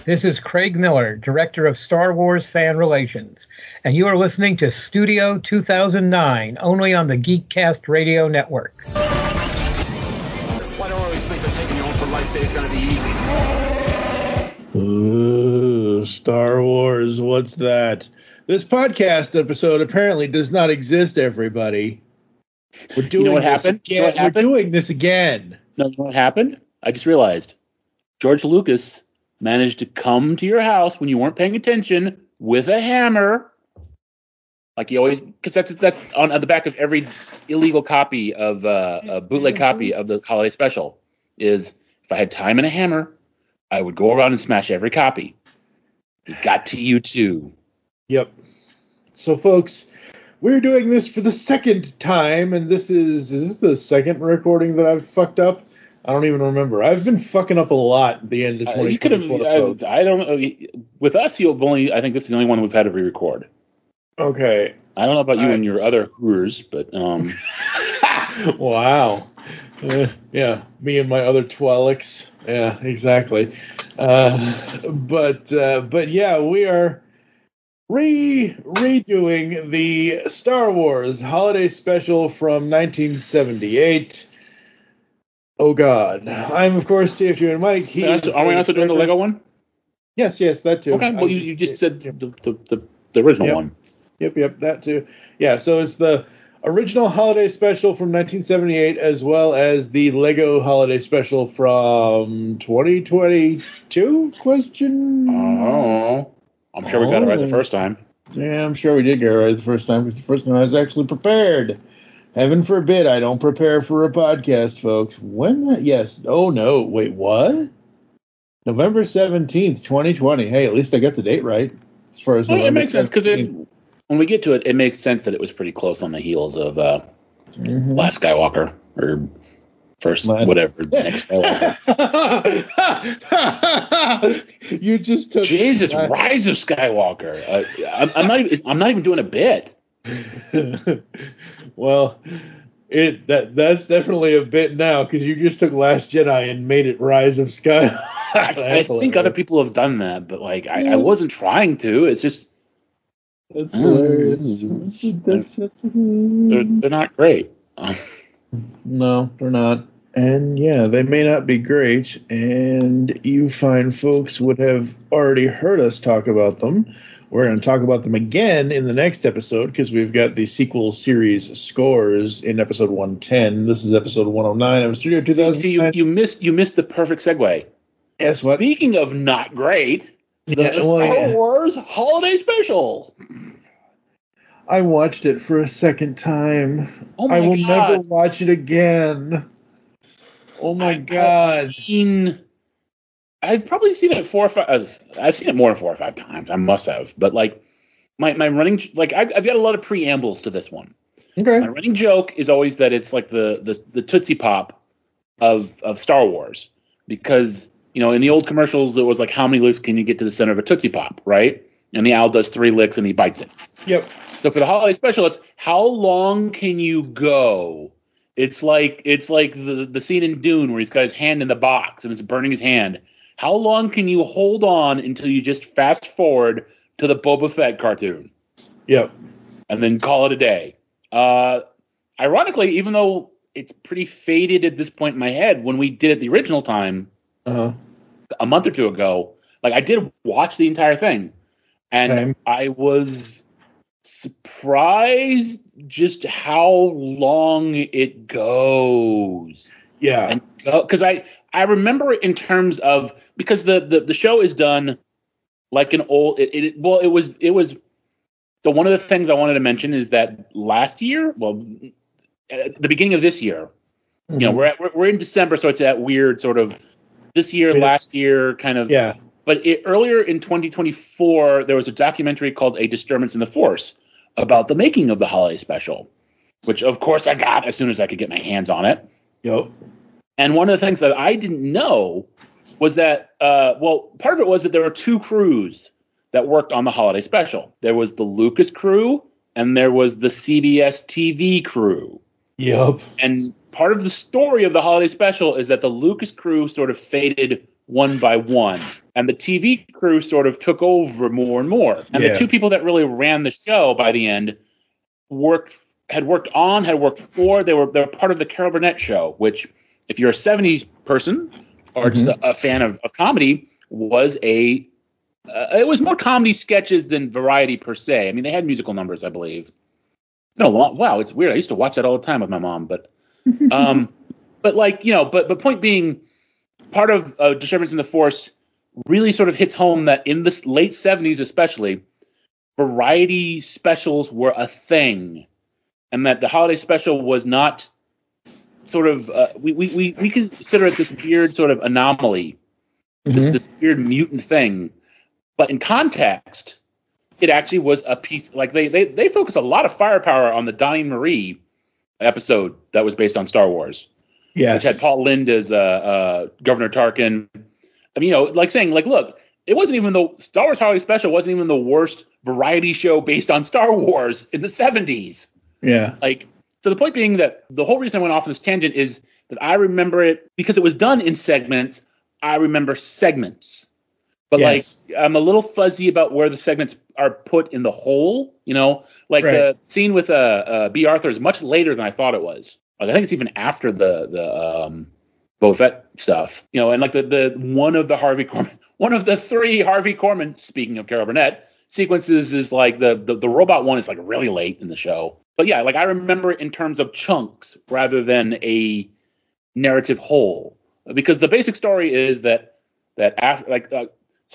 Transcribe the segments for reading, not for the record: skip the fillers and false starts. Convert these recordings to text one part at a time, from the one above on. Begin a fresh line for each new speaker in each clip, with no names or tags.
This is Craig Miller, Director of Star Wars Fan Relations, and you are listening to Studio 2009, only on the Geekcast Radio Network.
Why do I always think that taking you home for life day is going to be easy?
Ooh, Star Wars, what's that? This podcast episode apparently does not exist, everybody. We're doing
what happened?
We're doing this again.
No, you know what happened? I just realized. George Lucas managed to come to your house when you weren't paying attention with a hammer, like he always, because that's on the back of every illegal copy of a bootleg copy of the holiday special. Is if I had time and a hammer, I would go around and smash every copy. It got to you too.
Yep. So, folks, we're doing this for the second time, and is this the second recording that I've fucked up? I don't even remember. I've been fucking up a lot at the end of 2024.
I don't know. With us, I think this is the only one we've had to re-record.
Okay.
I don't know about you and your other hoors, but
wow. Yeah, me and my other Twelix. Yeah, exactly. But yeah, we are redoing the Star Wars Holiday Special from 1978. Oh, God. I'm, of course, TFG and Mike.
Are we also doing the Lego one?
Yes, that too.
Okay, well, you just said the original one.
Yep, that too. Yeah, so it's the original Holiday Special from 1978 as well as the Lego Holiday Special from 2022?
Oh. I'm sure we got it right the first time.
Yeah, I'm sure we did get it right the first time because the first time I was actually prepared. Heaven forbid I don't prepare for a podcast, folks. Yes. Oh, no. Wait, what? November 17th, 2020. Hey, at least I got the date right. As far as
it makes sense because when we get to it, it makes sense that it was pretty close on the heels of Last Skywalker or first whatever next Skywalker.
You just took
Jesus, Rise of Skywalker. I'm not even doing a bit.
Well, that's definitely a bit now because you just took Last Jedi and made it Rise of Skywalker.
I think other people have done that, but I wasn't trying to. It's just
that's hilarious.
They're not great.
No, they're not. And yeah, they may not be great, and you fine folks would have already heard us talk about them. We're going to talk about them again in the next episode because we've got the sequel series scores in episode 110. This is episode 109 of Studio 2000.
See, you missed the perfect segue.
Guess what?
Speaking of not great, the Star Wars Holiday Special.
I watched it for a second time.
Oh my God.
I will never watch it again. Oh my God.
I've probably seen it 4 or 5. I've seen it more than 4 or 5 times. I must have. But my running, I've got a lot of preambles to this one.
Okay.
My running joke is always that it's like the Tootsie Pop of Star Wars, because in the old commercials it was like, how many licks can you get to the center of a Tootsie Pop, right? And the owl does 3 licks and he bites it.
Yep.
So for the holiday special, it's how long can you go? It's like the scene in Dune where he's got his hand in the box and it's burning his hand. How long can you hold on until you just fast forward to the Boba Fett cartoon?
Yep.
And then call it a day. Ironically, even though it's pretty faded at this point in my head, when we did it the original time, a month or two ago, I did watch the entire thing. And
Same.
I was surprised just how long it goes.
Yeah.
Because I remember in terms of, because the show is done like an old, it was so one of the things I wanted to mention is that last year, at the beginning of this year, we're in December, so it's that weird sort of this year, last year kind of.
Yeah.
But earlier in 2024, there was a documentary called A Disturbance in the Force about the making of the holiday special, which of course I got as soon as I could get my hands on it.
Yep.
And one of the things that I didn't know was that, part of it was that there were 2 crews that worked on the holiday special. There was the Lucas crew and there was the CBS TV crew.
Yep.
And part of the story of the holiday special is that the Lucas crew sort of faded one by one. And the TV crew sort of took over more and more. And the two people that really ran the show by the end had worked for. They were part of the Carol Burnett show, which, if you're a 70s person or just a fan of comedy, was it was more comedy sketches than variety per se. I mean, they had musical numbers, I believe. No, wow, it's weird. I used to watch that all the time with my mom, but but point being, part of Disturbance in the Force really sort of hits home that in the late 70s, especially, variety specials were a thing, and that the holiday special was not sort of we consider it this weird sort of anomaly, this weird mutant thing, but in context, it actually was a piece. Like they focus a lot of firepower on the Donnie Marie episode that was based on Star Wars.
Yes.
Which had Paul Lynde as Governor Tarkin. I mean, look, it wasn't even the Star Wars Holiday Special wasn't even the worst variety show based on Star Wars in the 70s.
Yeah.
So the point being that the whole reason I went off on this tangent is that I remember it because it was done in segments. I remember segments. But I'm a little fuzzy about where the segments are put in the whole, the scene with B. Arthur is much later than I thought it was. I think it's even after the Boba Fett stuff, and the one of the three Harvey Korman, speaking of Carol Burnett, sequences is like the robot one is like really late in the show. But yeah, I remember it in terms of chunks rather than a narrative whole, because the basic story is that after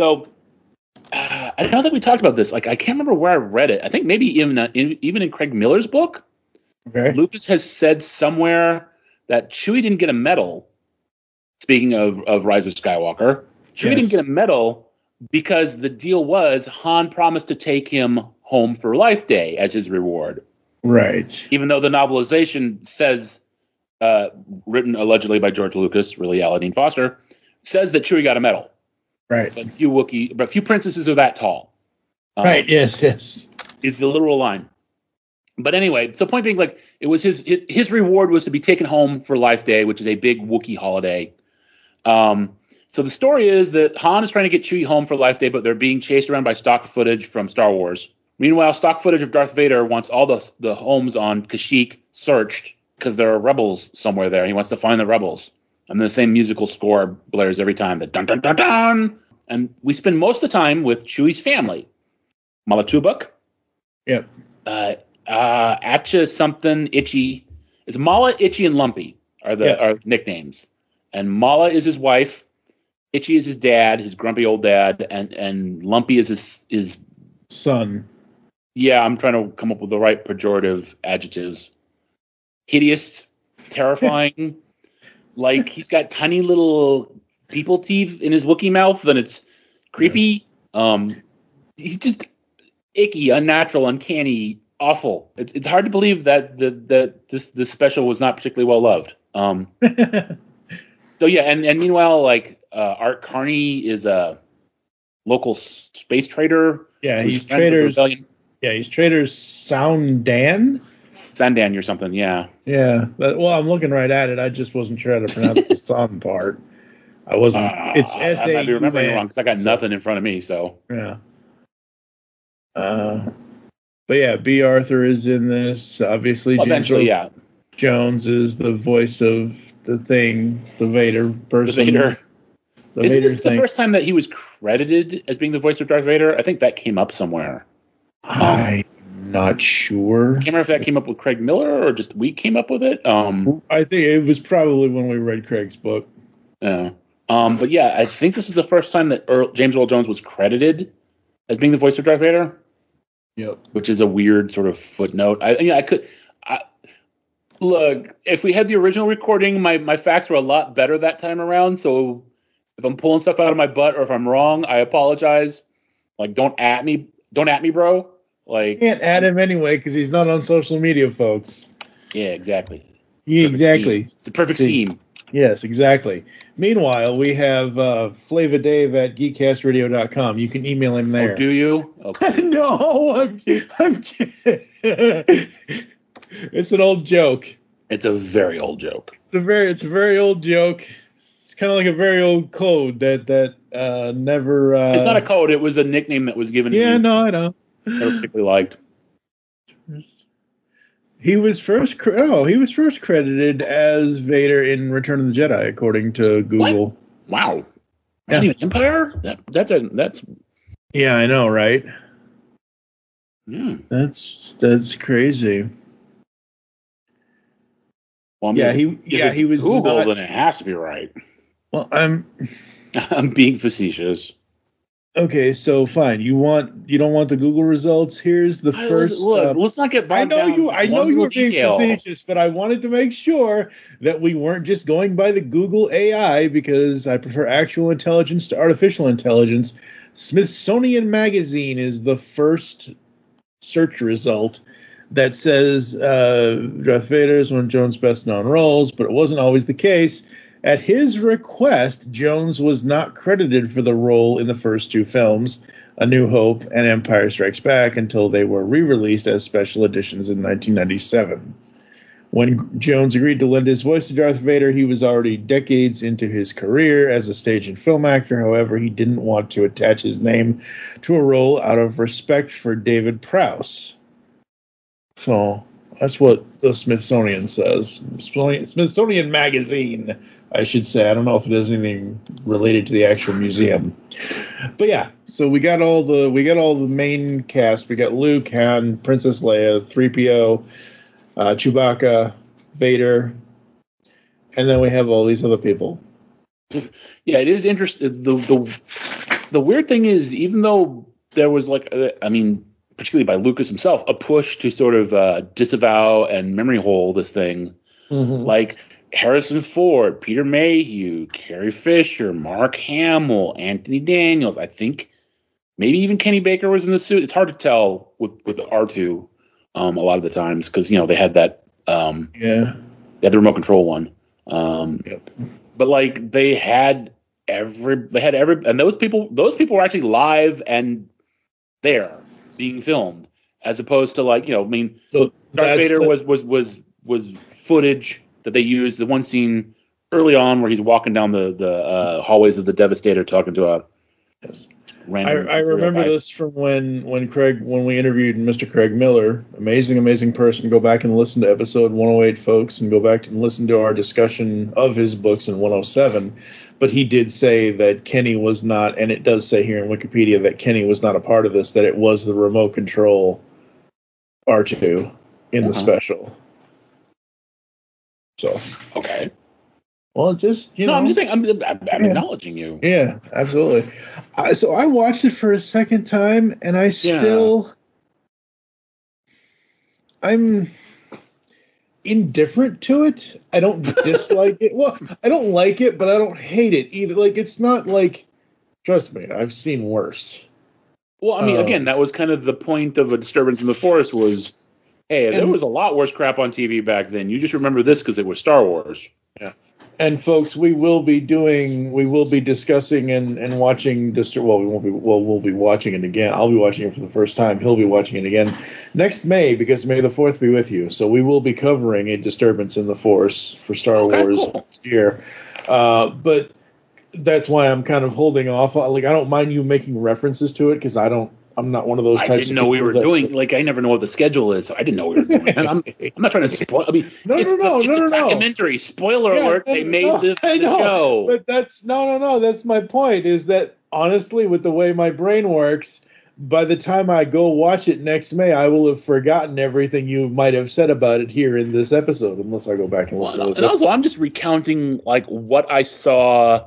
I know that we talked about this. I can't remember where I read it. I think maybe even in Craig Miller's book.
Okay.
Lucas has said somewhere that Chewie didn't get a medal. Speaking of Rise of Skywalker, Chewie didn't get a medal because the deal was Han promised to take him home for Life Day as his reward.
Right.
Even though the novelization says, written allegedly by George Lucas, really Alan Dean Foster, says that Chewie got a medal.
Right.
But few princesses are that tall.
Right. Yes. Is
the literal line. But anyway, so point being, it was his reward was to be taken home for Life Day, which is a big Wookiee holiday. So the story is that Han is trying to get Chewie home for Life Day, but they're being chased around by stock footage from Star Wars. Meanwhile, stock footage of Darth Vader wants all the homes on Kashyyyk searched because there are rebels somewhere there. He wants to find the rebels. And the same musical score blares every time, the dun dun dun dun. And we spend most of the time with Chewie's family. Mala Tubak.
Yep.
Atcha something Itchy. It's Mala, Itchy, and Lumpy are nicknames. And Mala is his wife. Itchy is his dad, his grumpy old dad, and Lumpy is his
son.
Yeah, I'm trying to come up with the right pejorative adjectives. Hideous, terrifying. He's got tiny little people teeth in his Wookiee mouth, and it's creepy. He's just icky, unnatural, uncanny, awful. It's hard to believe that this special was not particularly well loved. So yeah, and meanwhile, Art Carney is a local space trader.
Yeah, he's Trader's. Yeah, he's Trader's Soundan.
Sandan or something. Yeah.
Yeah. I'm looking right at it. I just wasn't sure how to pronounce the son part. I wasn't. It's S-A-U-N.
I might be remembering it wrong because I got nothing in front of me. So.
Yeah. But yeah, B. Arthur is in this. Obviously,
eventually,
Jones is the voice of the thing, the Vader person.
The Vader. Isn't this
thing.
The first time that he was credited as being the voice of Darth Vader? I think that came up somewhere.
I'm not sure.
I can't remember if that came up with Craig Miller or just we came up with it.
I think it was probably when we read Craig's book.
Yeah. But yeah, I think this is the first time that James Earl Jones was credited as being the voice of Darth Vader.
Yep.
Which is a weird sort of footnote. Look, if we had the original recording, my facts were a lot better that time around. So if I'm pulling stuff out of my butt or if I'm wrong, I apologize. Don't at me, bro.
You can't add him anyway because he's not on social media, folks.
Yeah, exactly.
Exactly.
It's a perfect scheme.
Yes, exactly. Meanwhile, we have Flava Dave at geekcastradio.com. You can email him there.
Oh, do you? Okay.
No, I'm kidding. It's an old joke.
It's a very old joke.
It's a very old joke. It's kind of like a very old code that never.
It's not a code. It was a nickname that was given to
Yeah,
you.
no, I know.
Never particularly liked.
He was first credited as Vader in Return of the Jedi, according to Google.
What? Wow.
Yeah.
Any Empire? That doesn't. That's.
Yeah, I know, right?
Yeah.
That's crazy.
Well, I mean,
he was
Google.
not-
Then it has to be right.
Well,
I'm being facetious.
okay. So fine. You don't want the Google results? Here's the first.
Let's not get bogged down.
I know you were being facetious, but I wanted to make sure that we weren't just going by the Google AI because I prefer actual intelligence to artificial intelligence. Smithsonian Magazine is the first search result that says Darth Vader is one of Jones' best known roles, but it wasn't always the case. At his request, Jones was not credited for the role in the first two films, A New Hope and Empire Strikes Back, until they were re-released as special editions in 1997. When Jones agreed to lend his voice to Darth Vader, he was already decades into his career as a stage and film actor. However, he didn't want to attach his name to a role out of respect for David Prowse. So that's what the Smithsonian says. Smithsonian Magazine, I should say. I don't know if it has anything related to the actual museum. But yeah, so we got all the main cast. We got Luke, Han, Princess Leia, 3PO, Chewbacca, Vader, and then we have all these other people.
Yeah, it is interesting. The weird thing is, even though there was particularly by Lucas himself, a push to sort of disavow and memory hole this thing, like Harrison Ford, Peter Mayhew, Carrie Fisher, Mark Hamill, Anthony Daniels, I think maybe even Kenny Baker was in the suit. It's hard to tell with R2 a lot of the times because they had that they had the remote control one. But like they had every and those people were actually live and there being filmed, as opposed to so Darth Vader was footage that they used. The one scene early on where he's walking down the hallways of the Devastator talking to a random.
I remember this from when we interviewed Mr. Craig Miller, amazing person. Go back and listen to episode 108, folks, and go back and listen to our discussion of his books in 107. But he did say that Kenny was not, and it does say here in Wikipedia that Kenny was not a part of this, that it was the remote control R2 in the special. So.
Okay.
Well, just,
I'm just saying, I'm acknowledging you.
Yeah, absolutely. So I watched it for a second time, and I'm indifferent to it. I don't dislike it. Well, I don't like it, but I don't hate it either. Like, it's not like, trust me, I've seen worse.
Well, I mean, again, that was kind of the point of A Disturbance in the Forest was, hey, there was a lot worse crap on TV back then. You just remember this because it was Star Wars.
Yeah. And folks, we will be discussing and watching this. Well, we'll be watching it again. I'll be watching it for the first time. He'll be watching it again next May, because May the 4th be with you. So we will be covering A Disturbance in the Force for Star Wars next year. But that's why I'm kind of holding off. Like, I don't mind you making references to it because I'm not one of those types.
I didn't know we were doing. Like, I never know what the schedule is, so I didn't know we were doing. And I'm not trying to spoil. I mean, it's a documentary. Spoiler alert! They made the show.
But that's no. That's my point. Is that honestly, with the way my brain works, by the time I go watch it next May, I will have forgotten everything you might have said about it here in this episode, unless I go back and listen to this.
And also, I'm just recounting like what I saw.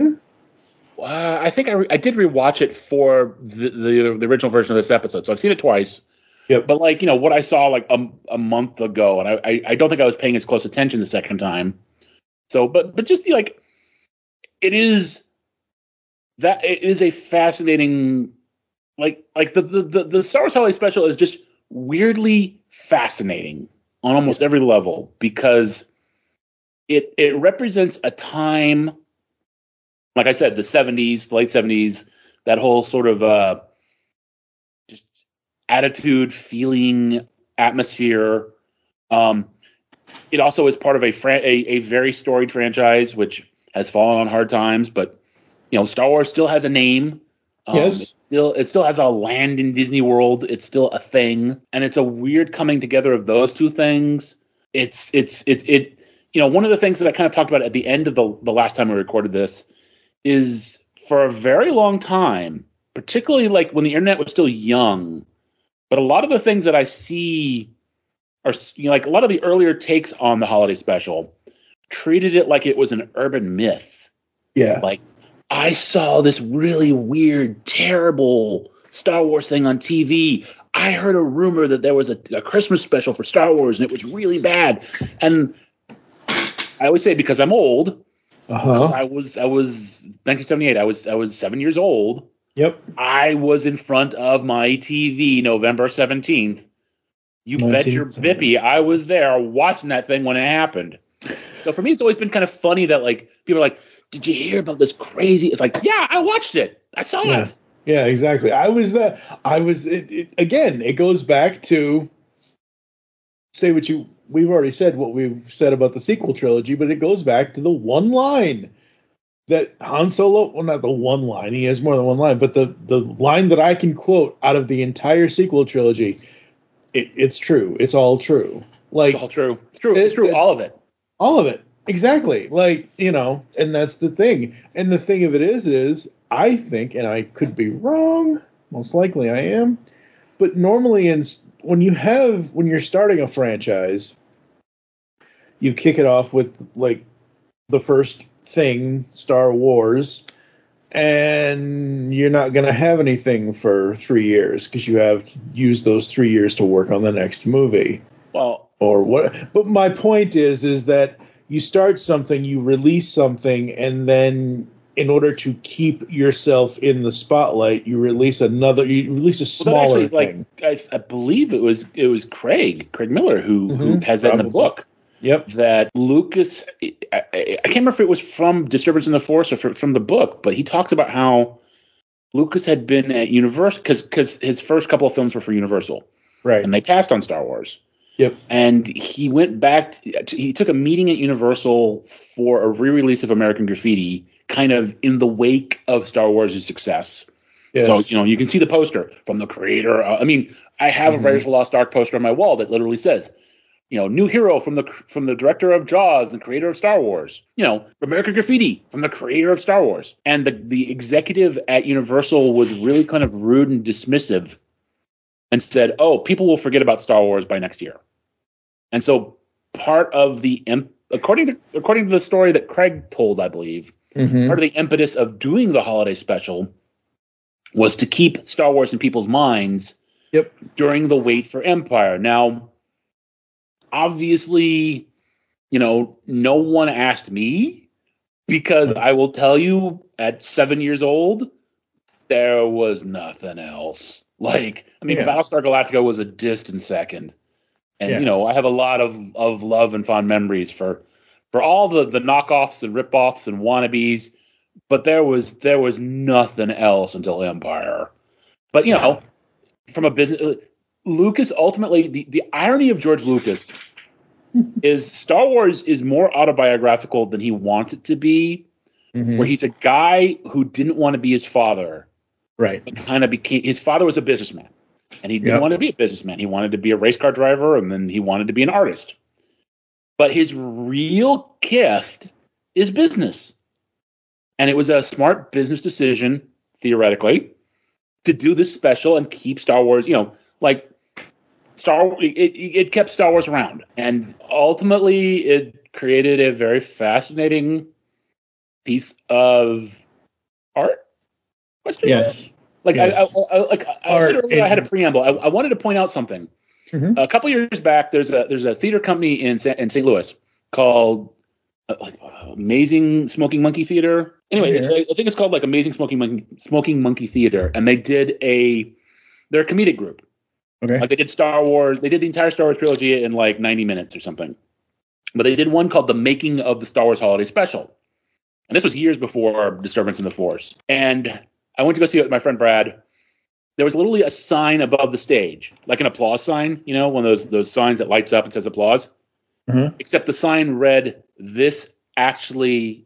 I think I did rewatch it for the original version of this episode, so I've seen it twice.
Yep.
But like what I saw like a month ago, and I don't think I was paying as close attention the second time. So, but just like it is a fascinating like the Star Wars Holiday Special is just weirdly fascinating on almost every level because it represents a time. Like I said, the 70s, late 70s, that whole sort of just attitude, feeling, atmosphere. It also is part of a very storied franchise, which has fallen on hard times, but Star Wars still has a name.
Yes.
It still has a land in Disney World. It's still a thing, and it's a weird coming together of those two things. It's one of the things that I kind of talked about at the end of the last time we recorded this is for a very long time, particularly like when the internet was still young, but a lot of the things that I see are like a lot of the earlier takes on the holiday special treated it like it was an urban myth.
Yeah.
Like, I saw this really weird, terrible Star Wars thing on TV. I heard a rumor that there was a Christmas special for Star Wars, and it was really bad. And I always say, because I'm old, I was 1978. I was 7 years old.
Yep.
I was in front of my TV November 17th. You bet your bippy I was there watching that thing when it happened. So for me, it's always been kind of funny that like people are like, "Did you hear about this crazy?" It's like, yeah, I watched it. I saw it.
Yeah, exactly. Again, it goes back to we've already said what we've said about the sequel trilogy, but it goes back to the one line that Han Solo, well, not the one line, he has more than one line, but the line that I can quote out of the entire sequel trilogy, it's true. It's all true. Like,
it's all true. It's true. It's true. All of it.
All of it. Exactly. Like, and that's the thing. And the thing of it is I think, and I could be wrong, most likely I am, but normally when you're starting a franchise, you kick it off with like the first thing, Star Wars, and you're not going to have anything for 3 years because you have to use those 3 years to work on the next movie.
Well,
or what? But my point is that you start something, you release something, and then in order to keep yourself in the spotlight, you release a smaller thing.
Like, I believe it was Craig Miller who has that in the book.
Yep.
That Lucas, I can't remember if it was from Disturbance in the Force or from the book, but he talks about how Lucas had been at Universal because his first couple of films were for Universal,
right?
And they passed on Star Wars.
Yep.
And he went back. He took a meeting at Universal for a re-release of American Graffiti, kind of in the wake of Star Wars' success. Yes. So you can see the poster from the creator. I have a Raiders of the Lost Ark poster on my wall that literally says, new hero from the director of Jaws and creator of Star Wars. American Graffiti from the creator of Star Wars. And the executive at Universal was really kind of rude and dismissive and said, "Oh, people will forget about Star Wars by next year." And so part of the according to the story that Craig told, I believe, part of the impetus of doing the holiday special was to keep Star Wars in people's minds during the wait for Empire. Now, obviously, no one asked me, because I will tell you, at 7 years old, there was nothing else. Battlestar Galactica was a distant second. And, I have a lot of love and fond memories for all the knockoffs and ripoffs and wannabes, but there was nothing else until Empire. But, from a business, Lucas ultimately, the irony of George Lucas is Star Wars is more autobiographical than he wants it to be, where he's a guy who didn't want to be his father.
Right.
And kind of became, his father was a businessman, and he didn't want to be a businessman. He wanted to be a race car driver, and then he wanted to be an artist. But his real gift is business. And it was a smart business decision, theoretically, to do this special and keep Star Wars, it kept Star Wars around. And ultimately, it created a very fascinating piece of art.
Yes.
I said earlier, I had a preamble. I wanted to point out something. A couple years back, there's a theater company in St. Louis called Amazing Smoking Monkey Theater. Anyway, I think it's called Amazing Smoking Monkey Theater, and they're a comedic group.
Okay.
They did Star Wars. They did the entire Star Wars trilogy in 90 minutes or something. But they did one called The Making of the Star Wars Holiday Special. And this was years before Disturbance in the Force. And I went to go see it with my friend Brad. There was literally a sign above the stage, like an applause sign, one of those signs that lights up and says applause. Except the sign read, "This actually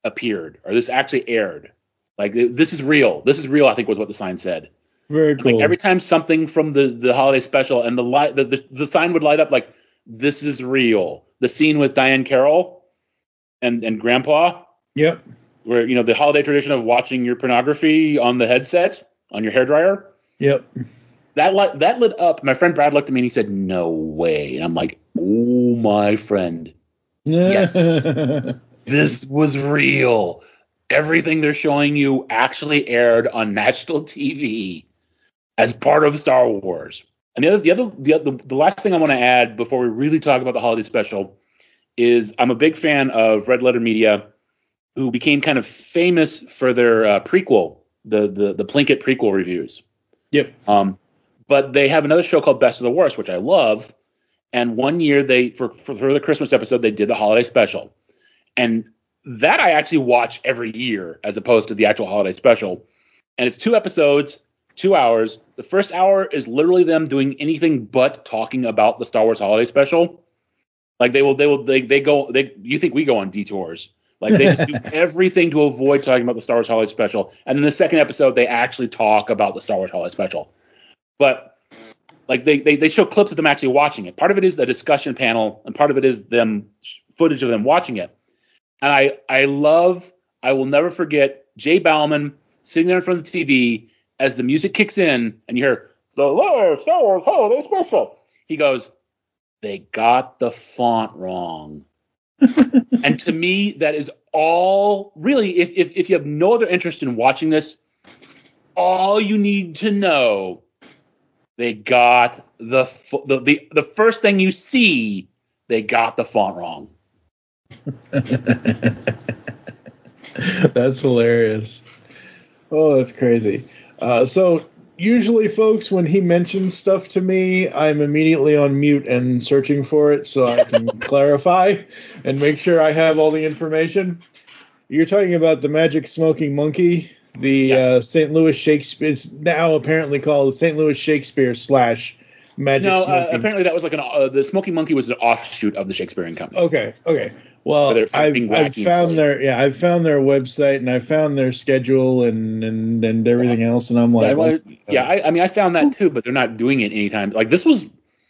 appeared, or this actually aired. Like, this is real. This is real, I think was what the sign said.
Very cool.
Like, every time something from the holiday special, and the sign would light up like, this is real. The scene with Diane Carroll and Grandpa.
Yep.
Where, the holiday tradition of watching your pornography on the headset, on your hairdryer.
Yep.
That lit up. My friend Brad looked at me and he said, "No way." And I'm like, "Oh, my friend. Yes. This was real. Everything they're showing you actually aired on national TV as part of Star Wars." And the last thing I want to add before we really talk about the holiday special is I'm a big fan of Red Letter Media, who became kind of famous for their prequel, the Plinkett prequel reviews.
Yep.
But they have another show called Best of the Worst, which I love. And one year for the Christmas episode, they did the holiday special. And that I actually watch every year as opposed to the actual holiday special. And it's 2 episodes, 2 hours. The first hour is literally them doing anything but talking about the Star Wars holiday special. Like you think we go on detours. Like, they just do everything to avoid talking about the Star Wars holiday special. And in the second episode, they actually talk about the Star Wars holiday special. But like they show clips of them actually watching it. Part of it is a discussion panel, and part of it is footage of them watching it. And I will never forget Jay Bauman sitting there in front of the TV as the music kicks in and you hear the Star Wars holiday special. He goes, "They got the font wrong." And to me, that is all really, if you have no other interest in watching this, all you need to know, they got the first thing you see, they got the font wrong.
That's hilarious. Oh, that's crazy. So usually, folks, when he mentions stuff to me, I'm immediately on mute and searching for it so I can clarify and make sure I have all the information. You're talking about the Magic Smoking Monkey, the St. Louis Shakespeare. It's now apparently called St. Louis Shakespeare / Magic Smoking.
Apparently that was like the Smoking Monkey was an offshoot of the Shakespearean Company.
Okay. Well, I've found their website and I found their schedule and everything else, and I'm like,
I found that too, but they're not doing it anytime. Like, this was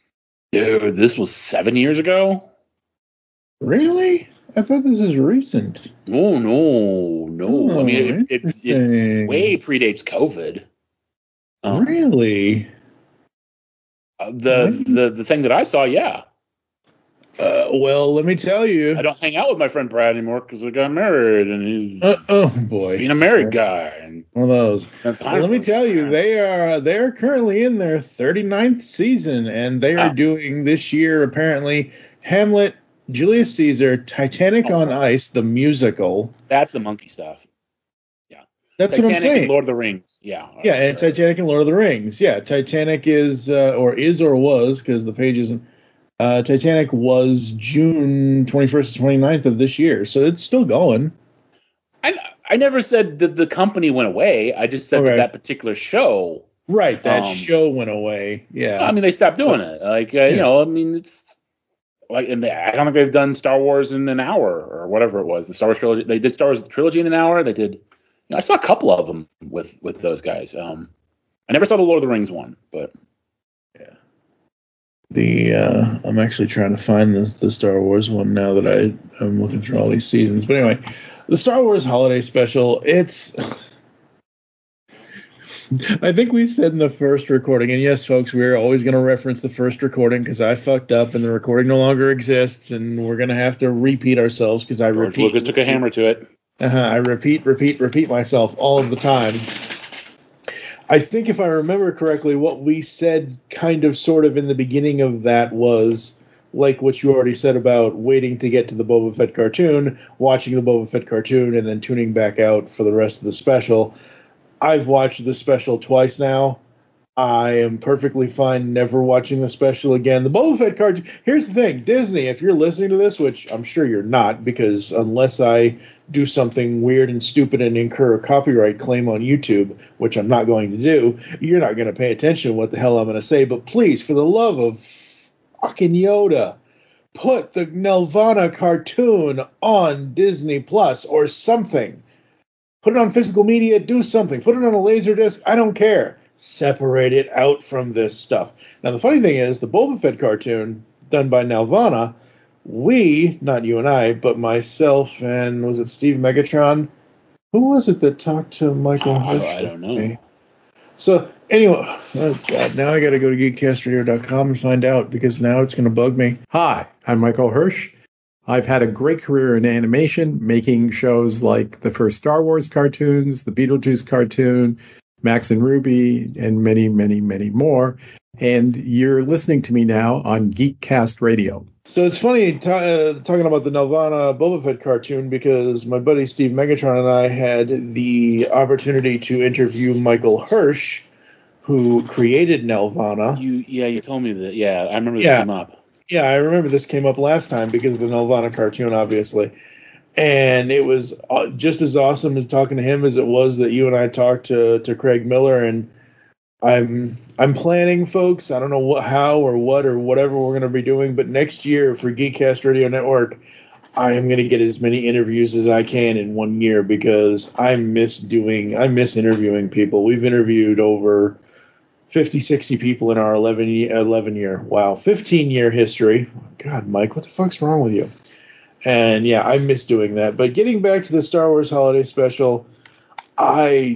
7 years ago.
Really? I thought this is recent.
Oh, no.
Oh,
I mean, it way predates COVID.
Really?
The thing that I saw, yeah.
Well, let me tell you.
I don't hang out with my friend Brad anymore because I got married, and he's
oh boy,
being a married guy. And
one of those. Well, let me tell you, they are currently in their 39th season, and they are doing this year apparently Hamlet, Julius Caesar, Titanic on Ice, the musical.
That's the monkey stuff. Yeah,
that's
Titanic
what I'm saying.
And Lord of the Rings. Yeah.
Yeah, and Titanic and Lord of the Rings. Yeah, Titanic is or was because the page isn't. Titanic was June 21st to 29th of this year, so it's still going.
I never said that the company went away. I just said that particular show.
Right, that show went away. Yeah.
I mean, they stopped doing it. Like, I mean, it's like, and I don't think they've done Star Wars in an hour or whatever it was. The Star Wars trilogy. They did Star Wars trilogy in an hour. They did. I saw a couple of them with those guys. I never saw the Lord of the Rings one, but.
I'm actually trying to find the Star Wars one now that I'm looking through all these seasons. But anyway, the Star Wars holiday special, it's I think we said in the first recording, and yes, folks, we're always going to reference the first recording because I fucked up and the recording no longer exists, and we're going to have to repeat ourselves because
George Lucas took a hammer to it.
I repeat myself all of the time. I think if I remember correctly, what we said kind of sort of in the beginning of that was like what you already said about waiting to get to the Boba Fett cartoon, watching the Boba Fett cartoon, and then tuning back out for the rest of the special. I've watched the special twice now. I am perfectly fine never watching the special again. The Boba Fett cartoon. Here's the thing, Disney, if you're listening to this, which I'm sure you're not, because unless I do something weird and stupid and incur a copyright claim on YouTube, which I'm not going to do, you're not going to pay attention to what the hell I'm going to say. But please, for the love of fucking Yoda, put the Nelvana cartoon on Disney Plus or something. Put it on physical media, do something. Put it on a laser disc, I don't care. Separate it out from this stuff. Now, the funny thing is, the Boba Fett cartoon done by Nelvana, we, not you and I, but myself and, was it Steve Megatron? Who was it that talked to Michael Hirsch?
I don't know.
So, anyway, oh God, now I got to go to geekcastradio.com and find out, because now it's going to bug me.
Hi, I'm Michael Hirsch. I've had a great career in animation, making shows like the first Star Wars cartoons, the Beetlejuice cartoon, Max and Ruby, and many, many, many more. And you're listening to me now on Geekcast Radio.
So it's funny talking about the Nelvana Boba Fett cartoon, because my buddy Steve Megatron and I had the opportunity to interview Michael Hirsch, who created Nelvana.
You told me that. Yeah, I remember this came up.
Yeah, I remember this came up last time because of the Nelvana cartoon, obviously. And it was just as awesome as talking to him as it was that you and I talked to Craig Miller. And I'm planning, folks. I don't know how or whatever we're going to be doing, but next year for Geekcast Radio Network, I am going to get as many interviews as I can in 1 year, because I miss interviewing people. We've interviewed over 50, 60 people in our 15-year history. God, Mike, what the fuck's wrong with you? And yeah, I miss doing that. But getting back to the Star Wars Holiday Special, I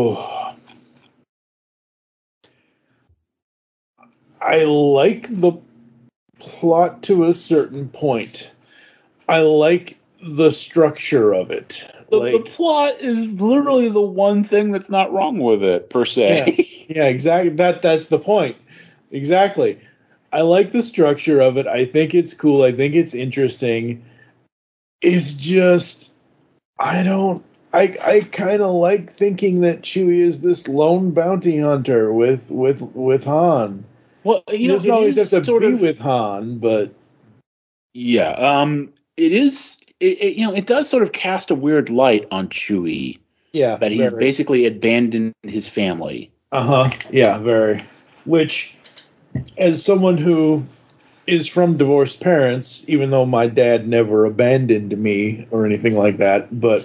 like the plot to a certain point. I like the structure of it.
The plot is literally the one thing that's not wrong with it, per se.
Yeah, exactly. That's the point. Exactly. I like the structure of it. I think it's cool. I think it's interesting. It's just, I kind of like thinking that Chewie is this lone bounty hunter with Han.
Well,
he doesn't always have to be with Han, but
yeah, it is. It does sort of cast a weird light on Chewie.
Yeah,
that he's basically abandoned his family.
Yeah, very. Which, as someone who is from divorced parents, even though my dad never abandoned me or anything like that, but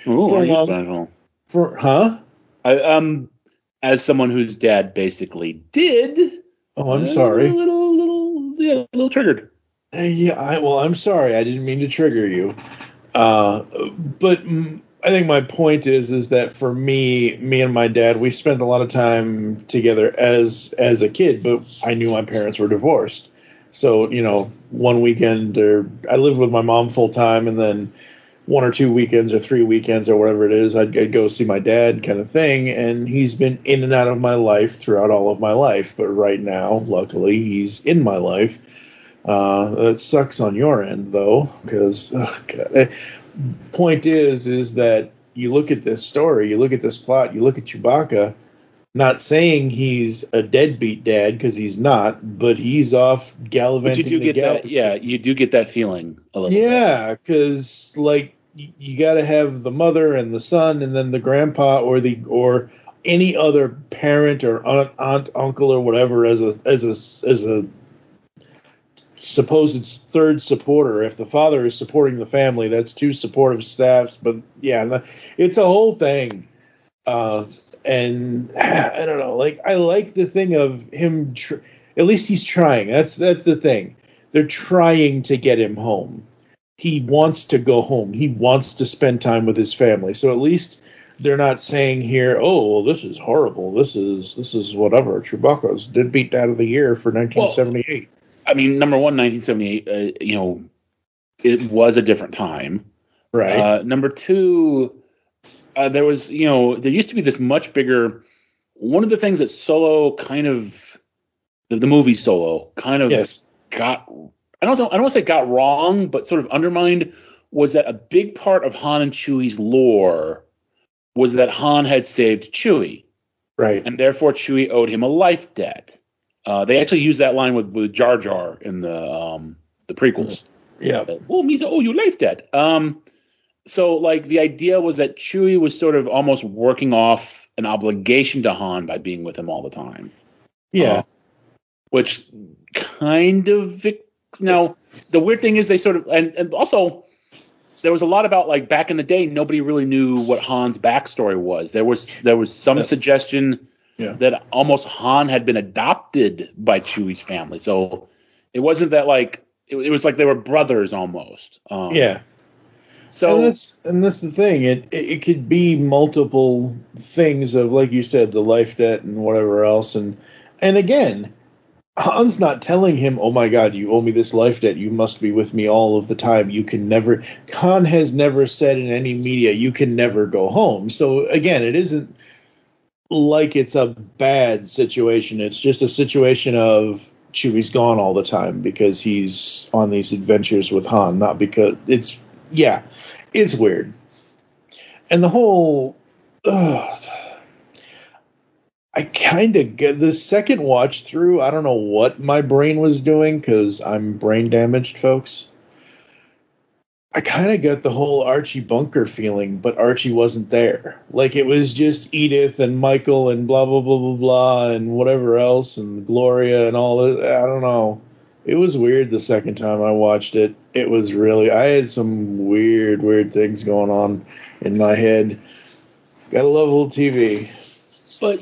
as someone whose dad basically did.
Oh, I'm sorry.
A little triggered.
I'm sorry. I didn't mean to trigger you. But I think my point is that for me and my dad, we spent a lot of time together as a kid, but I knew my parents were divorced. So, one weekend, or I lived with my mom full time, and then 1 or 2 weekends or 3 weekends or whatever it is, I'd go see my dad, kind of thing. And he's been in and out of my life throughout all of my life. But right now, luckily, he's in my life. That sucks on your end, though, because point is that you look at this story, you look at this plot, you look at Chewbacca, not saying he's a deadbeat dad, because he's not, but he's off gallivanting.
But you do get that, you do get that feeling a little bit.
Yeah, because you got to have the mother and the son, and then the grandpa or any other parent or aunt, uncle, or whatever as a supposed third supporter. If the father is supporting the family, that's 2 supportive staffs. But yeah, it's a whole thing. And I don't know, I like the thing of him. At least he's trying. That's the thing. They're trying to get him home. He wants to go home. He wants to spend time with his family. So at least they're not saying here, oh, well, this is horrible. This is whatever. Chewbacca's deadbeat dad of the year for 1978.
Well, I mean, number one, 1978. It was a different time.
Right.
Number two. There used to be this much bigger. One of the things that Solo kind of, the movie Solo kind of got, I don't want to say got wrong, but sort of undermined, was that a big part of Han and Chewie's lore was that Han had saved Chewie.
Right.
And therefore Chewie owed him a life debt. They actually use that line with Jar Jar in the prequels.
Yeah.
Oh, Misa, owe you life debt. So, the idea was that Chewie was sort of almost working off an obligation to Han by being with him all the time.
Yeah.
Which kind of... Now, the weird thing is they sort of and also there was a lot about like back in the day nobody really knew what Han's backstory was. There was some suggestion that almost Han had been adopted by Chewie's family. So it wasn't that like it was like they were brothers almost. So
and that's the thing. It could be multiple things of, like you said, the life debt and whatever else. And again, Han's not telling him, "Oh my God, you owe me this life debt. You must be with me all of the time. You can never." Han has never said in any media, "You can never go home." So again, it isn't like it's a bad situation. It's just a situation of Chewie's gone all the time because he's on these adventures with Han, not because it's weird. And the whole I kind of get the second watch through. I don't know what my brain was doing because I'm brain damaged, folks. I kind of got the whole Archie Bunker feeling, but Archie wasn't there. Like it was just Edith and Michael and blah, blah, blah, blah, blah, and whatever else, and Gloria and all that. I don't know. It was weird the second time I watched it. It was really, I had some weird things going on in my head. Gotta love old TV.
But,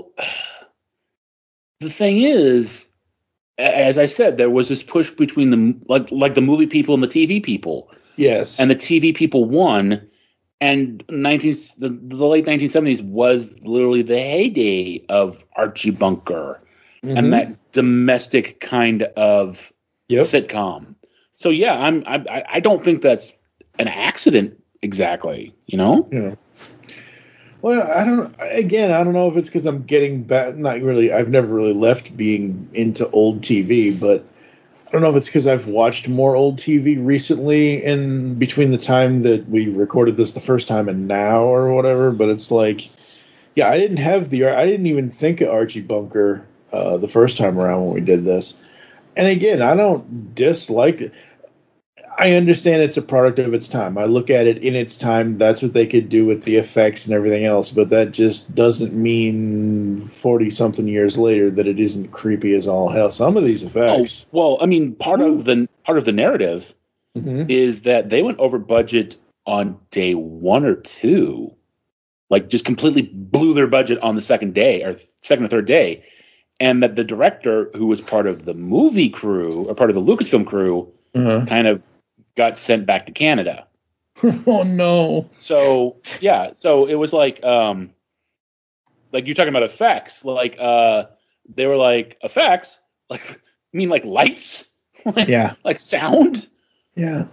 the thing is, as I said, there was this push between the like the movie people and the TV people.
Yes.
And the TV people won. And the late 1970s was literally the heyday of Archie Bunker and that domestic kind of sitcom. So, yeah, I don't think that's an accident exactly,
Yeah. Well, I don't know if it's because I'm getting back. Not really. I've never really left being into old TV, but I don't know if it's because I've watched more old TV recently in between the time that we recorded this the first time and now or whatever. But it's like, I didn't even think of Archie Bunker the first time around when we did this. And again, I don't dislike it. I understand it's a product of its time. I look at it in its time. That's what they could do with the effects and everything else. But that just doesn't mean 40-something years later that it isn't creepy as all hell. Some of these effects.
Oh, well, I mean, part of the narrative is that they went over budget on day one or two, like just completely blew their budget on the second or third day, and that the director, who was part of the movie crew or part of the Lucasfilm crew, kind of got sent back to Canada.
Oh no.
So it was like you're talking about effects, like they were like effects, like you mean like lights? Like sound?
Yeah.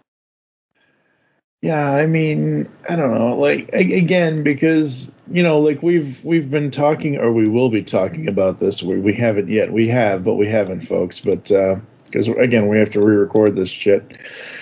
Yeah, I mean, I don't know, like again, because like we've been talking, or we will be talking about this. We haven't yet. We have, but we haven't, folks. But because again, we have to re-record this shit.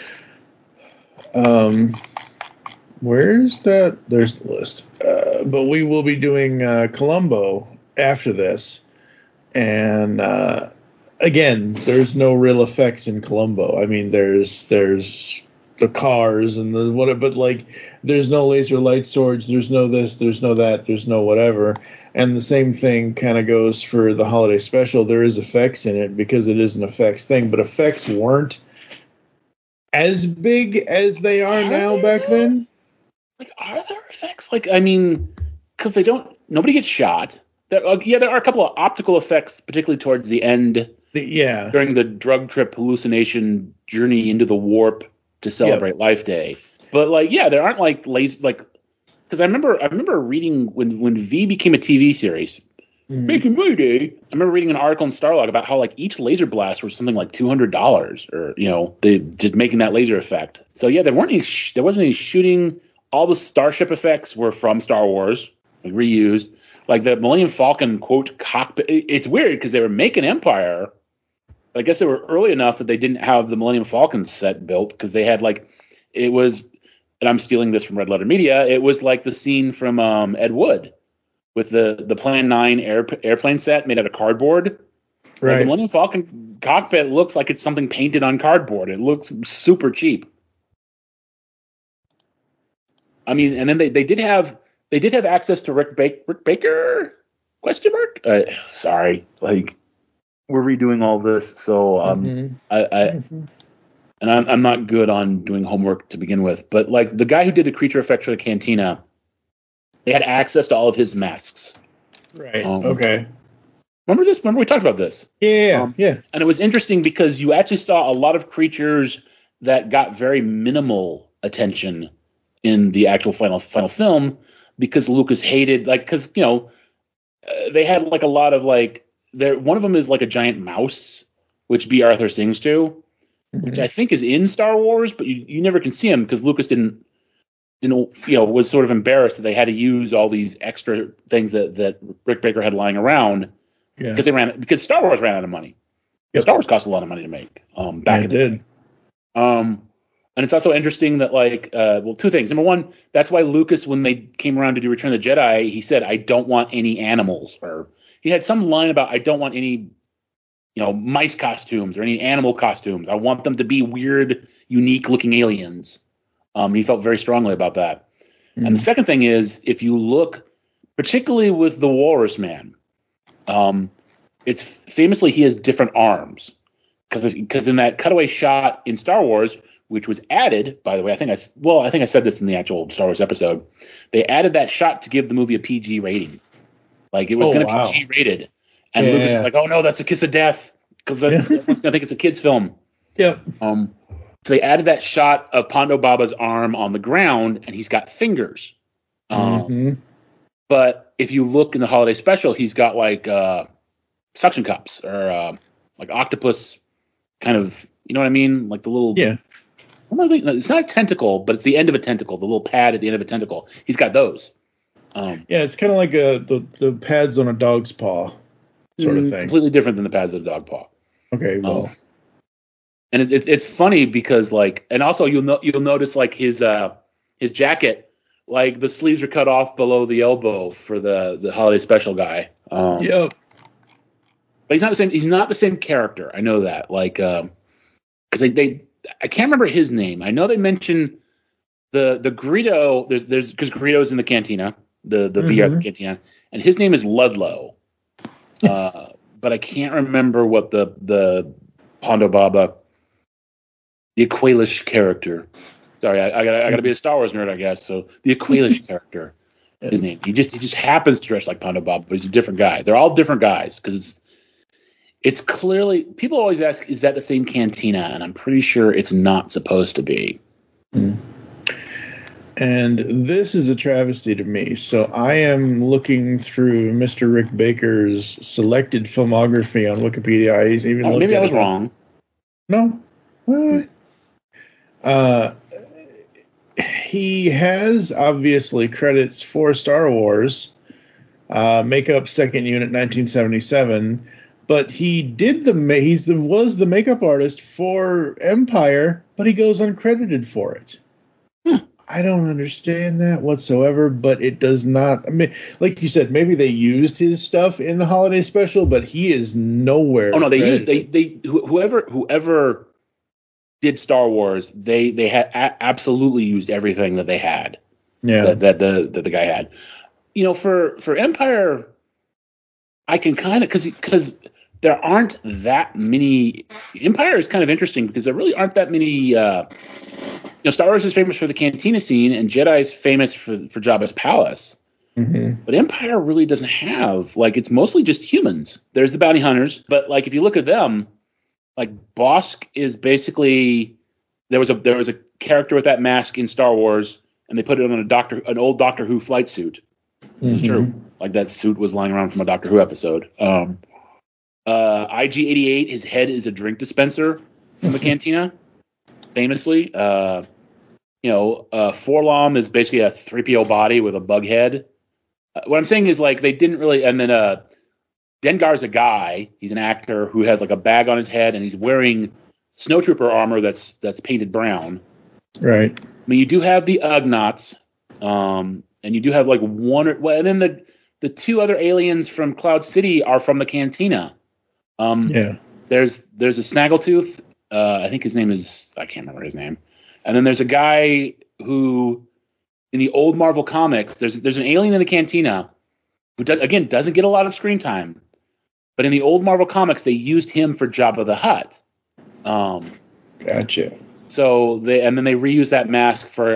Where's that? There's the list. But we will be doing Columbo after this, and again, there's no real effects in Columbo. I mean, there's the cars and the whatever, but like there's no laser light swords, there's no this, there's no that, there's no whatever. And the same thing kind of goes for the holiday special. There is effects in it because it is an effects thing, but effects weren't as big as they are now back then.
Like, are there effects? Like, I mean, because nobody gets shot. There are a couple of optical effects, particularly towards the end. During the drug trip hallucination journey into the warp to celebrate Life Day. But like, there aren't like laser, like, because I remember reading when V became a TV series, making my day. I remember reading an article in Starlog about how like each laser blast was something like $200, or they just making that laser effect. So there wasn't any shooting. All the starship effects were from Star Wars, like reused. Like the Millennium Falcon quote cockpit. It's weird because they were making Empire. I guess they were early enough that they didn't have the Millennium Falcon set built because they had it was, and I'm stealing this from Red Letter Media, it was like the scene from Ed Wood with the Plan 9 airplane set made out of cardboard.
Right.
Like the Millennium Falcon cockpit looks like it's something painted on cardboard. It looks super cheap. I mean, and then they did have access to Rick Baker? Question mark? Sorry, like. We're redoing all this, so and I'm not good on doing homework to begin with, but like the guy who did the creature effects for the Cantina, they had access to all of his masks.
Right. Okay.
Remember this? Remember we talked about this?
Yeah. Yeah.
And it was interesting because you actually saw a lot of creatures that got very minimal attention in the actual final film because Lucas hated, like, because, you know, they had like a lot of like, one of them is like a giant mouse, which B. Arthur sings to, which I think is in Star Wars, but you never can see him because Lucas didn't, you know, was sort of embarrassed that they had to use all these extra things that Rick Baker had lying around because Star Wars ran out of money. Yep. Star Wars cost a lot of money to make back in the day. And it's also interesting that, like, two things. Number one, that's why Lucas, when they came around to do Return of the Jedi, he said, I don't want any animals. Or he had some line about, I don't want any, you know, mice costumes or any animal costumes. I want them to be weird, unique-looking aliens. He felt very strongly about that. Mm. And the second thing is, if you look, particularly with the Walrus Man, it's famously he has different arms. Because in that cutaway shot in Star Wars, which was added, by the way, I think I said this in the actual Star Wars episode. They added that shot to give the movie a PG rating. Like, it was going to be PG rated. And Lucas was like, oh, no, that's a kiss of death. Because everyone's going to think it's a kid's film.
Yep.
So they added that shot of Ponda Baba's arm on the ground, and he's got fingers. But if you look in the holiday special, he's got, like, suction cups or, like, octopus kind of, you know what I mean? Like the little... Yeah. It's not a tentacle, but it's the end of a tentacle, the little pad at the end of a tentacle. He's got those.
It's kind of like the pads on a dog's paw sort of thing.
Completely different than the pads of a dog paw.
Okay, well.
And it's funny because, like, and also you'll notice, like, his jacket, like, the sleeves are cut off below the elbow for the holiday special guy.
Yep.
But he's not the same character. I know that. Like, because I can't remember his name. I know they mentioned the Greedo. There's because Greedo's in the cantina, the VR cantina, and his name is Ludlow. But I can't remember what the Ponda Baba, the Aqualish character. Sorry, I gotta be a Star Wars nerd, I guess. So the Aqualish character, his name. He just happens to dress like Ponda Baba, but he's a different guy. They're all different guys because it's clearly, people always ask, is that the same cantina? And I'm pretty sure it's not supposed to be.
Mm. And this is a travesty to me. So I am looking through Mr. Rick Baker's selected filmography on Wikipedia. He's even
maybe I was wrong.
No. What? He has obviously credits for Star Wars, makeup second unit 1977. But he was the makeup artist for Empire, but he goes uncredited for it. I don't understand that whatsoever, but it does not. I mean, like you said, maybe they used his stuff in the holiday special, but he is nowhere.
Oh no, whoever did Star Wars, they had absolutely used everything that they had.
Yeah,
that the guy had. You know, for Empire, I can kind of because there aren't that many. Empire is kind of interesting because there really aren't that many. Star Wars is famous for the cantina scene, and Jedi is famous for Jabba's palace. Mm-hmm. But Empire really doesn't have, like, it's mostly just humans. There's the bounty hunters, but like if you look at them, like Bossk is basically there was a character with that mask in Star Wars, and they put it on an old Doctor Who flight suit. This is true. Like that suit was lying around from a Doctor Who episode. IG-88, his head is a drink dispenser from the cantina, famously. Forlom is basically a 3PO body with a bug head. What I'm saying is, like, they didn't really. And then Dengar's a guy. He's an actor who has like a bag on his head, and he's wearing snowtrooper armor that's painted brown.
Right.
I mean, you do have the Ugnaughts, and you do have like and then the two other aliens from Cloud City are from the cantina. There's a Snaggletooth. I think his name is, I can't remember his name. And then there's a guy who, in the old Marvel comics, there's an alien in the cantina who doesn't get a lot of screen time. But in the old Marvel comics, they used him for Jabba the Hutt.
Gotcha.
So then they reuse that mask for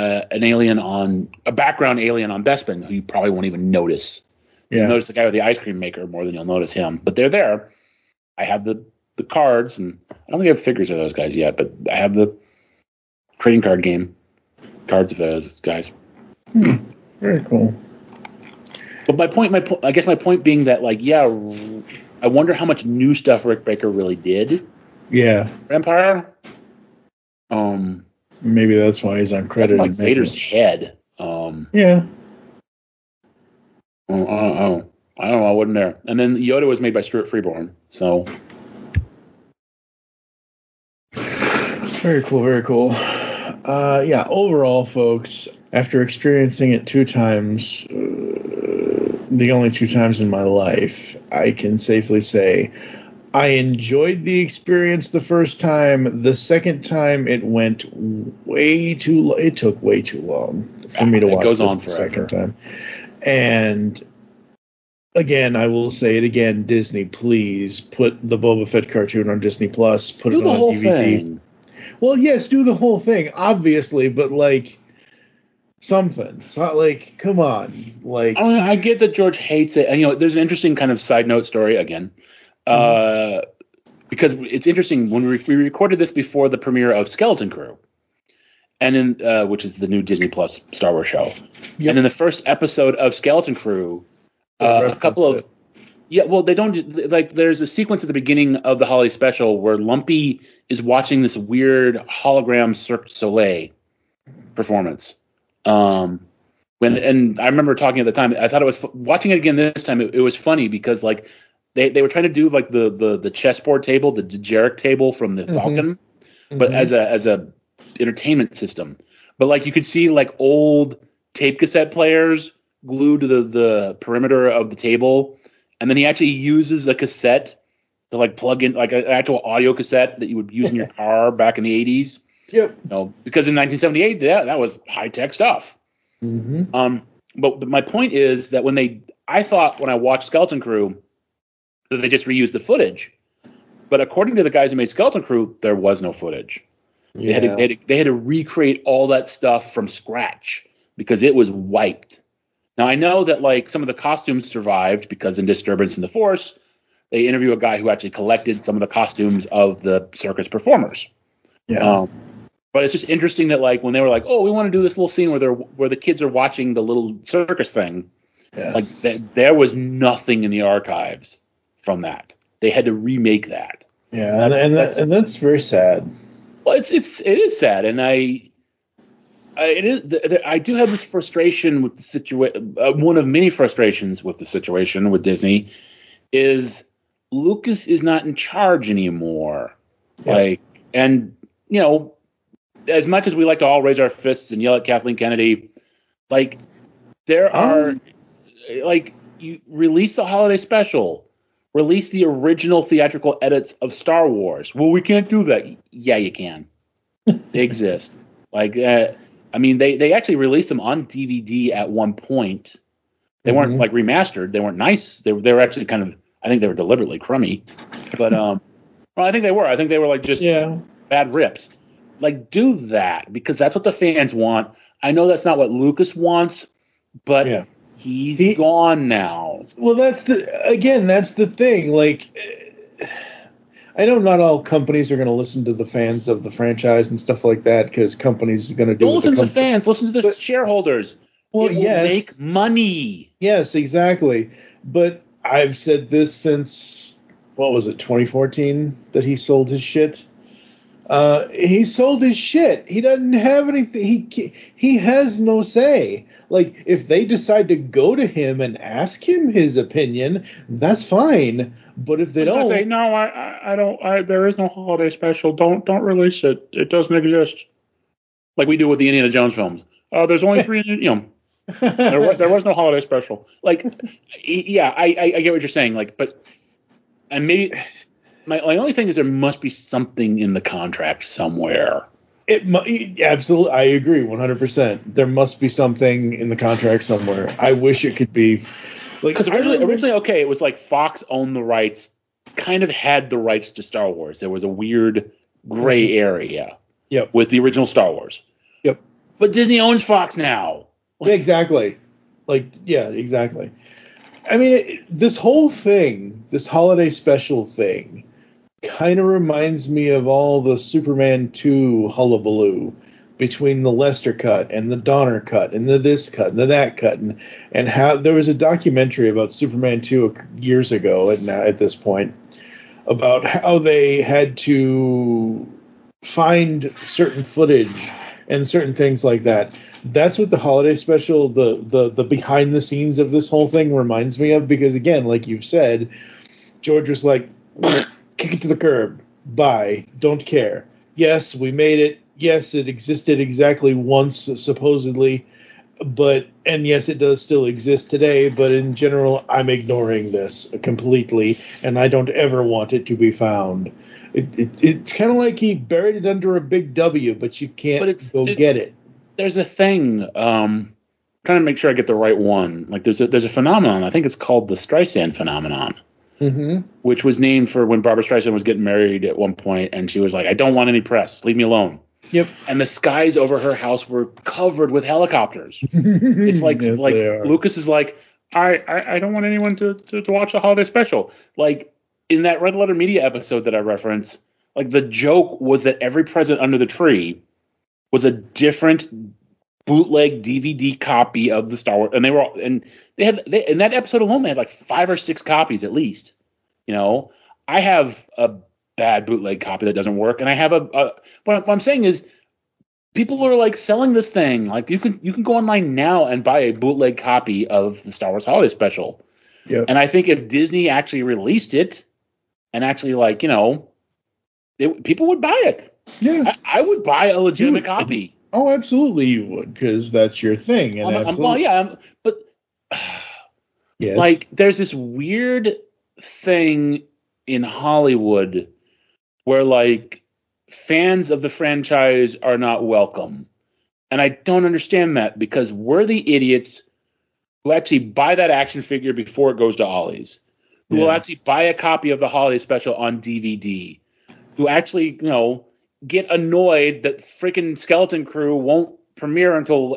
a background alien on Bespin, who you probably won't even notice.
Yeah.
You'll notice the guy with the ice cream maker more than you'll notice him. But they're there. I have the cards, and I don't think I have figures of those guys yet, but I have the trading card game cards of those guys.
Very cool.
But my point being that, like, yeah, I wonder how much new stuff Rick Baker really did.
Yeah.
For Empire.
Maybe that's why he's on credit.
Like Vader's head.
Yeah.
I don't know. I wasn't there. And then Yoda was made by Stuart Freeborn. So.
Very cool. Very cool. Yeah. Overall, folks, after experiencing it 2 times, the only 2 times in my life, I can safely say I enjoyed the experience the first time. The second time, it went it took way too long for me to watch this the second time. And again, I will say it again, Disney, please put the Boba Fett cartoon on Disney Plus. Put it on DVD.
Thing.
Well, yes, do the whole thing, obviously, but like something. So, like, come on, like.
I get that George hates it, and there's an interesting kind of side note story again. Because it's interesting when we recorded this before the premiere of Skeleton Crew, and then which is the new Disney Plus Star Wars show. Yep. And in the first episode of Skeleton Crew, a couple of they don't like. There's a sequence at the beginning of the holiday special where Lumpy is watching this weird hologram Cirque du Soleil performance. And I remember talking at the time. I thought it was watching it again this time. It was funny because like. They were trying to do like the chessboard table, the Jarek table from the Falcon, but as a entertainment system. But like you could see like old tape cassette players glued to the perimeter of the table, and then he actually uses a cassette to like plug in like an actual audio cassette that you would use in your car back in the 80s.
Yep.
Because in 1978, that was high tech stuff. But my point is that I thought when I watched Skeleton Crew. That they just reused the footage, but according to the guys who made Skeleton Crew, there was no footage. Yeah. They had to recreate all that stuff from scratch because it was wiped. Now I know that like some of the costumes survived because in Disturbance in the Force, they interview a guy who actually collected some of the costumes of the circus performers.
Yeah.
But it's just interesting that like when they were like, oh, we want to do this little scene where the kids are watching the little circus thing, like there was nothing in the archives. From that, they had to remake that.
Yeah, and that's very sad.
Well, it is sad, and I do have this frustration with the situation. One of many frustrations with the situation with Disney is Lucas is not in charge anymore. Yeah. Like, and as much as we like to all raise our fists and yell at Kathleen Kennedy, like there are like you release the holiday special. Release the original theatrical edits of Star Wars. Well, we can't do that. Yeah, you can. They exist. Like, I mean, they actually released them on DVD at one point. They weren't like remastered. They weren't nice. They were actually kind of. I think they were deliberately crummy. But well, I think they were. I think they were like just bad rips. Like, do that because that's what the fans want. I know that's not what Lucas wants, but. Yeah. He's gone now.
Well, that's the thing. Like, I know not all companies are going to listen to the fans of the franchise and stuff like that because companies are going to do.
Don't listen to the fans. Listen to the shareholders.
Well,
it will make money.
Yes, exactly. But I've said this since 2014 that he sold his shit. He sold his shit. He doesn't have anything. He has no say. Like, if they decide to go to him and ask him his opinion, that's fine. But if they don't,
say no, I don't. There is no holiday special. Don't release it. It doesn't exist. Like we do with the Indiana Jones films. There's only 3. There was no holiday special. Like, yeah, I get what you're saying. Like, but and maybe. My only thing is there must be something in the contract somewhere.
Absolutely, I agree 100%. There must be something in the contract somewhere. I wish it could be like
because originally, okay, it was like Fox owned the rights, kind of had the rights to Star Wars. There was a weird gray area,
Yep.
with the original Star Wars.
Yep.
But Disney owns Fox now.
Exactly. Exactly. I mean, this whole thing, this holiday special thing, kind of reminds me of all the Superman 2 hullabaloo between the Lester cut and the Donner cut and the this cut and the that cut, and how there was a documentary about Superman 2 years ago at this point about how they had to find certain footage and certain things like that. That's what the holiday special, the behind the scenes of this whole thing reminds me of, because again, like you've said, George was like, kick it to the curb. Bye. Don't care. Yes, we made it. Yes, it existed exactly once, supposedly. And yes, it does still exist today, but in general, I'm ignoring this completely, and I don't ever want it to be found. It's kind of like he buried it under a big W, but you can't get it.
There's a thing, trying to make sure I get the right one. Like there's a phenomenon, I think it's called the Streisand phenomenon, which was named for when Barbra Streisand was getting married at one point, and she was like, I don't want any press, leave me alone.
Yep.
And the skies over her house were covered with helicopters. It's like
yes,
like Lucas is like, I don't want anyone to watch the holiday special. Like in that Red Letter Media episode that I reference, like the joke was that every present under the tree was a different bootleg DVD copy of the Star Wars, and they had in that episode alone they had like 5 or 6 copies at least. You know, I have a bad bootleg copy that doesn't work, and I have what I'm saying is people are like selling this thing. Like you can go online now and buy a bootleg copy of the Star Wars Holiday Special.
Yep.
And I think if Disney actually released it and actually people would buy it.
Yeah,
I would buy a legitimate copy.
Oh, absolutely you would, because that's your thing. And
but
yes.
Like there's this weird thing in Hollywood where like fans of the franchise are not welcome. And I don't understand that, because we're the idiots who actually buy that action figure before it goes to Ollie's, who will actually buy a copy of the holiday special on DVD, who actually, get annoyed that freaking Skeleton Crew won't premiere until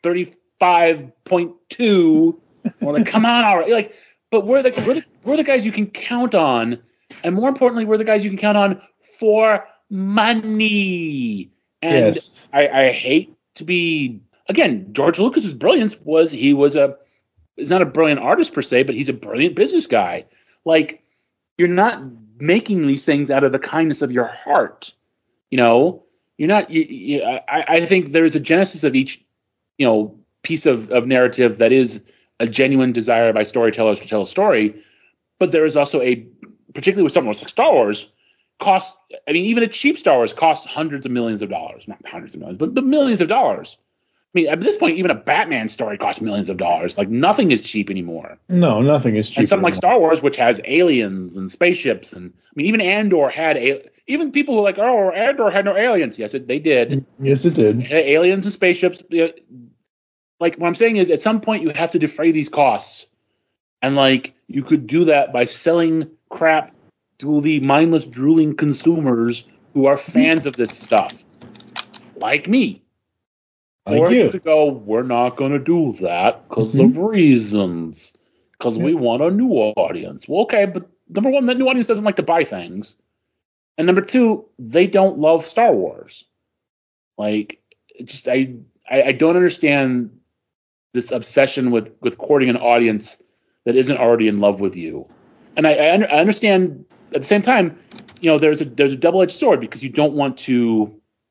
8:35.2 or like, come on, already. Like, but we're the guys you can count on, and more importantly, we're the guys you can count on for money. And
yes.
I hate to be, again, George Lucas's brilliance was he's not a brilliant artist per se, but he's a brilliant business guy. Like, you're not making these things out of the kindness of your heart. You're not. I think there is a genesis of each, piece of narrative that is a genuine desire by storytellers to tell a story, but there is also particularly with something like Star Wars, even a cheap Star Wars costs hundreds of millions of dollars, not hundreds of millions, but millions of dollars. I mean, at this point, even a Batman story costs millions of dollars. Like, nothing is cheap anymore.
No, nothing is cheap.
And something like Star Wars, which has aliens and spaceships, and even Andor had even people who are like, oh, Andor had no aliens. Yes, they did.
Yes, it did.
It had aliens and spaceships. Like, what I'm saying is, at some point, you have to defray these costs, and like, you could do that by selling crap to the mindless, drooling consumers who are fans of this stuff, like me. Or you could go, we're not going to do that because of reasons. Because we want a new audience. Well, okay, but number one, that new audience doesn't like to buy things. And number two, they don't love Star Wars. Like, I don't understand this obsession with courting an audience that isn't already in love with you. And I understand at the same time, there's a double-edged sword, because you don't want to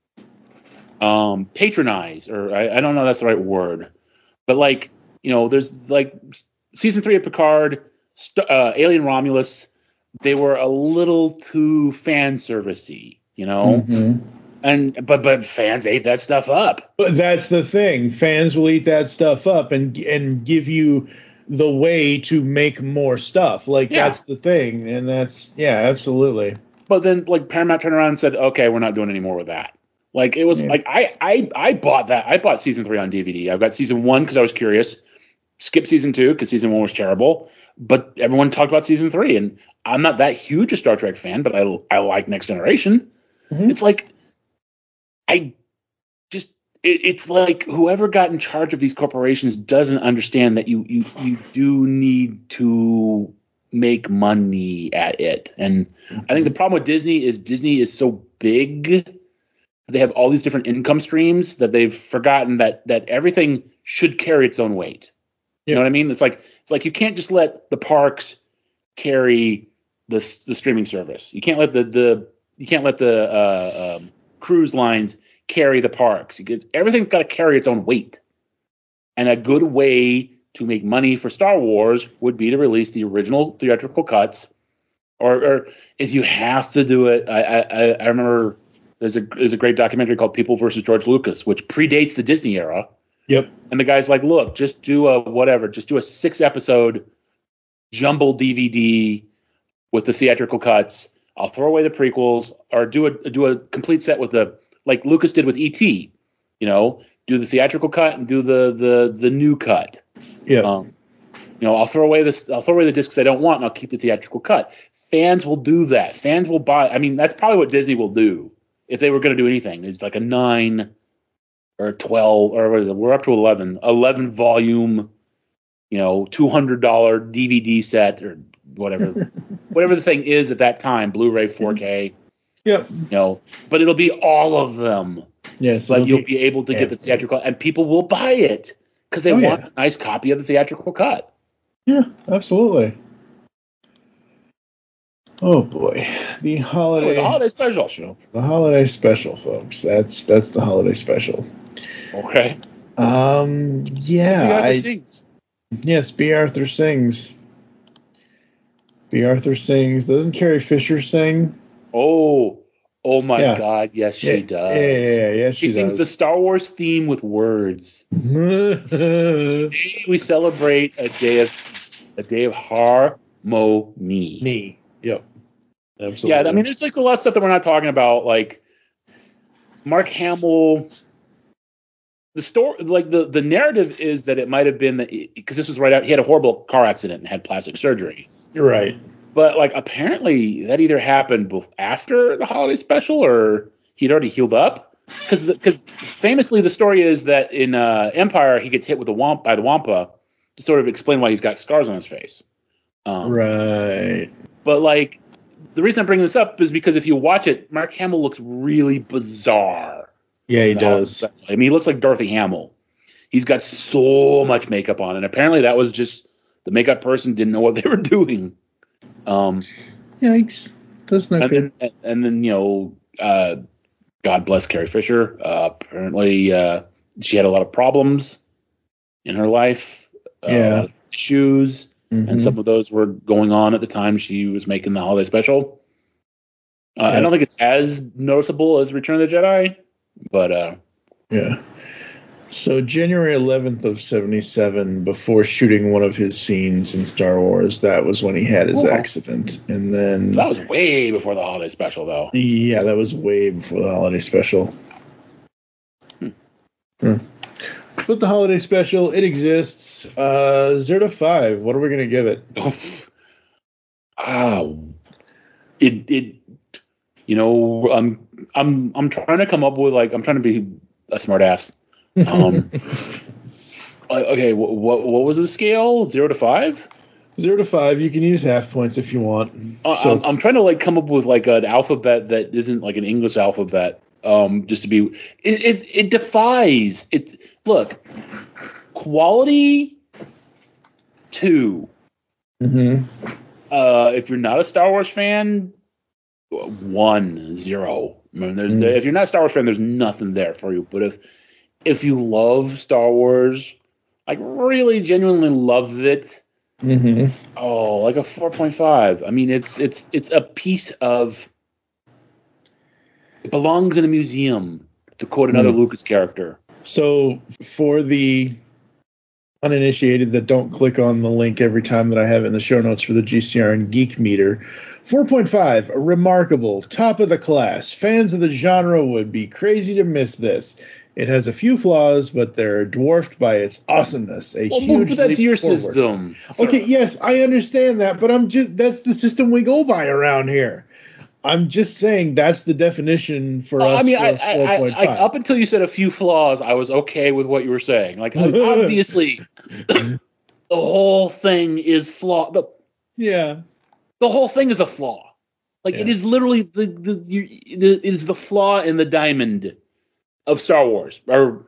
patronize, or I don't know if that's the right word, but like, there's like season 3 of Picard, Alien Romulus, they were a little too fan servicey, and but fans ate that stuff up.
But that's the thing, fans will eat that stuff up and give you the way to make more stuff. Like, that's the thing, and that's absolutely.
But then like Paramount turned around and said, okay, we're not doing any more with that. Like, it was like I bought that. I bought season 3 on DVD. I've got season 1 because I was curious. Skipped season 2 because season 1 was terrible. But everyone talked about season 3, and I'm not that huge a Star Trek fan, but I like Next Generation. It's like, it's like whoever got in charge of these corporations doesn't understand that you do need to make money at it. And I think the problem with Disney is so big. They have all these different income streams that they've forgotten that everything should carry its own weight. You know what I mean? It's like you can't just let the parks carry the streaming service. You can't let the cruise lines carry the parks. Everything's got to carry its own weight. And a good way to make money for Star Wars would be to release the original theatrical cuts, or if you have to do it. I remember there's a great documentary called People versus George Lucas, which predates the Disney era.
Yep.
And the guy's like, look, just do a 6-episode jumbled DVD with the theatrical cuts. I'll throw away the prequels, or do a complete set with like Lucas did with E.T. Do the theatrical cut and do the new cut.
Yeah.
I'll throw away the discs I don't want, and I'll keep the theatrical cut. Fans will do that. Fans will buy. I mean, that's probably what Disney will do if they were going to do anything. It's like a 9 or 12, or what is it? We're up to 11 volume, $200 DVD set, or whatever the thing is at that time, Blu-ray 4K.
Yep.
But it'll be all of them.
Yes.
But you'll be able to get the theatrical, and people will buy it because they want a nice copy of the theatrical cut.
Yeah, absolutely. Oh boy, the holiday
special.
The holiday special, folks. That's the holiday special.
Okay.
Yeah. Yes, B. Arthur sings. B. Arthur sings. Doesn't Carrie Fisher sing?
Oh my God! Yes, she does.
Yeah,
she sings
does.
the Star Wars theme with words. Today we celebrate a day of harmony.
Yep. Absolutely.
Yeah, I mean, there's like a lot of stuff that we're not talking about, like Mark Hamill. The story, like the narrative is that it might have been that because this was right out. He had a horrible car accident and had plastic surgery.
You're right.
But like apparently that either happened after the holiday special or he'd already healed up. Because famously the story is that in Empire he gets hit with by the Wampa to sort of explain why he's got scars on his face.
Right.
But like the reason I'm bringing this up is because if you watch it, Mark Hamill looks really bizarre.
Yeah, he does.
I mean, he looks like Dorothy Hamill. He's got so much makeup on, and apparently that was just the makeup person didn't know what they were doing.
Yikes. That's not good.
And then God bless Carrie Fisher. Apparently, she had a lot of problems in her life. Issues.
Mm-hmm.
And some of those were going on at the time she was making the holiday special. I don't think it's as noticeable as Return of the Jedi, but
yeah. So January 11th of 1977, before shooting one of his scenes in Star Wars, that was when he had his accident. And then
that was way before the holiday special, though.
Yeah, that was way before the holiday special. But the holiday special, it exists. 0 to 5. What are we gonna give it?
I'm trying to come up with I'm trying to be a smart ass. Okay, what was the scale? 0 to 5?
0 to 5. You can use half points if you want.
I'm trying to come up with an alphabet that isn't like an English alphabet. Just to be, it defies. Look, quality 2.
Mm-hmm.
If you're not a Star Wars fan, 1, 0. I mean, if you're not a Star Wars fan, there's nothing there for you. But if you love Star Wars, really genuinely love it, like a 4.5. I mean, it's a piece of. It belongs in a museum, to quote another Lucas character.
So for the uninitiated that don't click on the link every time that I have it in the show notes for the GCR and Geek Meter, 4.5, remarkable, top of the class. Fans of the genre would be crazy to miss this. It has a few flaws, but they're dwarfed by its awesomeness. Huge
but that's
leap
your
forward.
system.
Okay, yes, I understand that, but that's the system we go by around here. I'm just saying that's the definition for us.
I mean,
for 4.5.
up until you said a few flaws, I was okay with what you were saying. Like, obviously, the whole thing is flawed.
Yeah.
The whole thing is a flaw. Like, it is literally it is the flaw in the diamond of Star Wars.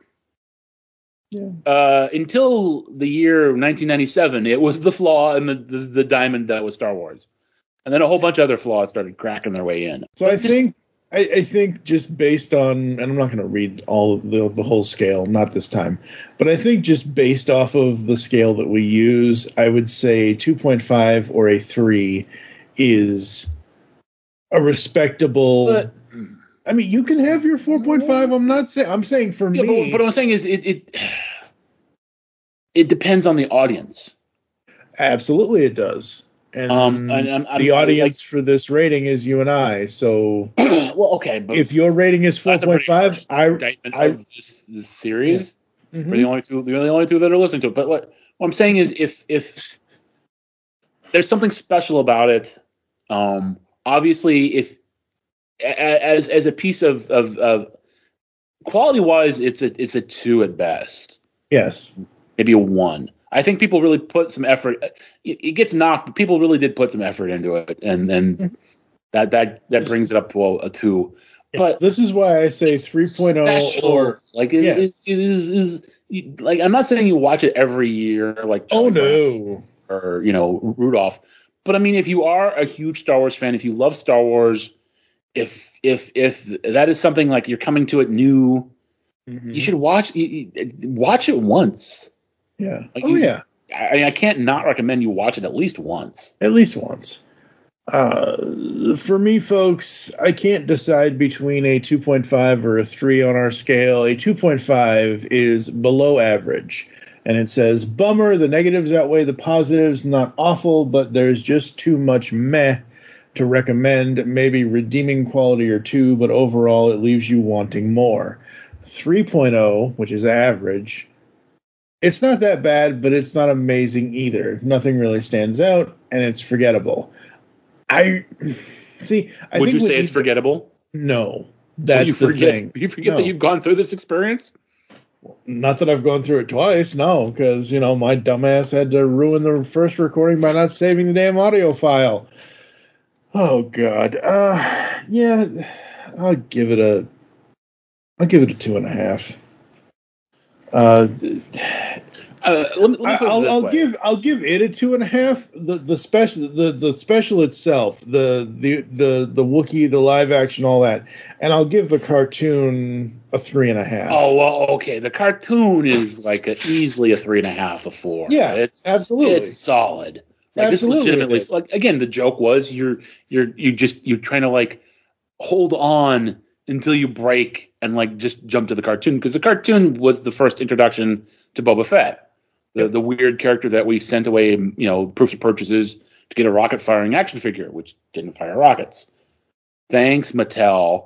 Until the year 1997, it was the flaw in the diamond that was Star Wars. And then a whole bunch of other flaws started cracking their way in.
So I think just based on, and I'm not going to read all of the whole scale, not this time, but I think just based off of the scale that we use, I would say 2.5 or a 3 is a respectable. I mean, you can have your 4.5. I'm not saying. I'm saying for me.
But what I'm saying is it depends on the audience.
Absolutely, it does. And the audience for this rating is you and I. So,
well, okay, but
if your rating is 4.5,
of this series, we're the only two that are listening to it. But what I'm saying is, if there's something special about it, obviously, if as a piece of quality wise, it's a 2 at best.
Yes,
maybe a 1. I think people really put some effort. It gets knocked, but people really did put some effort into it, and that brings it up to a 2. But
this is why I say 3.0 or
like it is like, I'm not saying you watch it every year like
no
or Rudolph, but I mean, if you are a huge Star Wars fan, if you love Star Wars, if that is something like you're coming to it new, you should watch it once.
Yeah.
Like I can't not recommend you watch it at least once.
At least once. For me, folks, I can't decide between a 2.5 or a 3 on our scale. A 2.5 is below average. And it says, bummer, the negatives outweigh the positives. Not awful, but there's just too much meh to recommend. Maybe redeeming quality or 2, but overall it leaves you wanting more. 3.0, which is average, it's not that bad, but it's not amazing either. Nothing really stands out, and it's forgettable. Would you say
it's forgettable?
No, that's the thing.
You forget that you've gone through this experience?
Not that I've gone through it twice, no, because my dumbass had to ruin the first recording by not saving the damn audio file. Oh God, yeah, I'll give it a 2.5. I'll give it a 2.5. The special itself, the Wookiee, the live action, all that, and I'll give the cartoon a 3.5.
Oh well, okay. The cartoon is like easily a 3.5, a 4.
Yeah, it's absolutely,
it's solid. Like,
absolutely,
it's legitimately. Like, again, the joke was you're trying to like hold on until you break and like just jump to the cartoon, because the cartoon was the first introduction to Boba Fett, the weird character that we sent away, proofs of purchases to get a rocket firing action figure, which didn't fire rockets. Thanks, Mattel.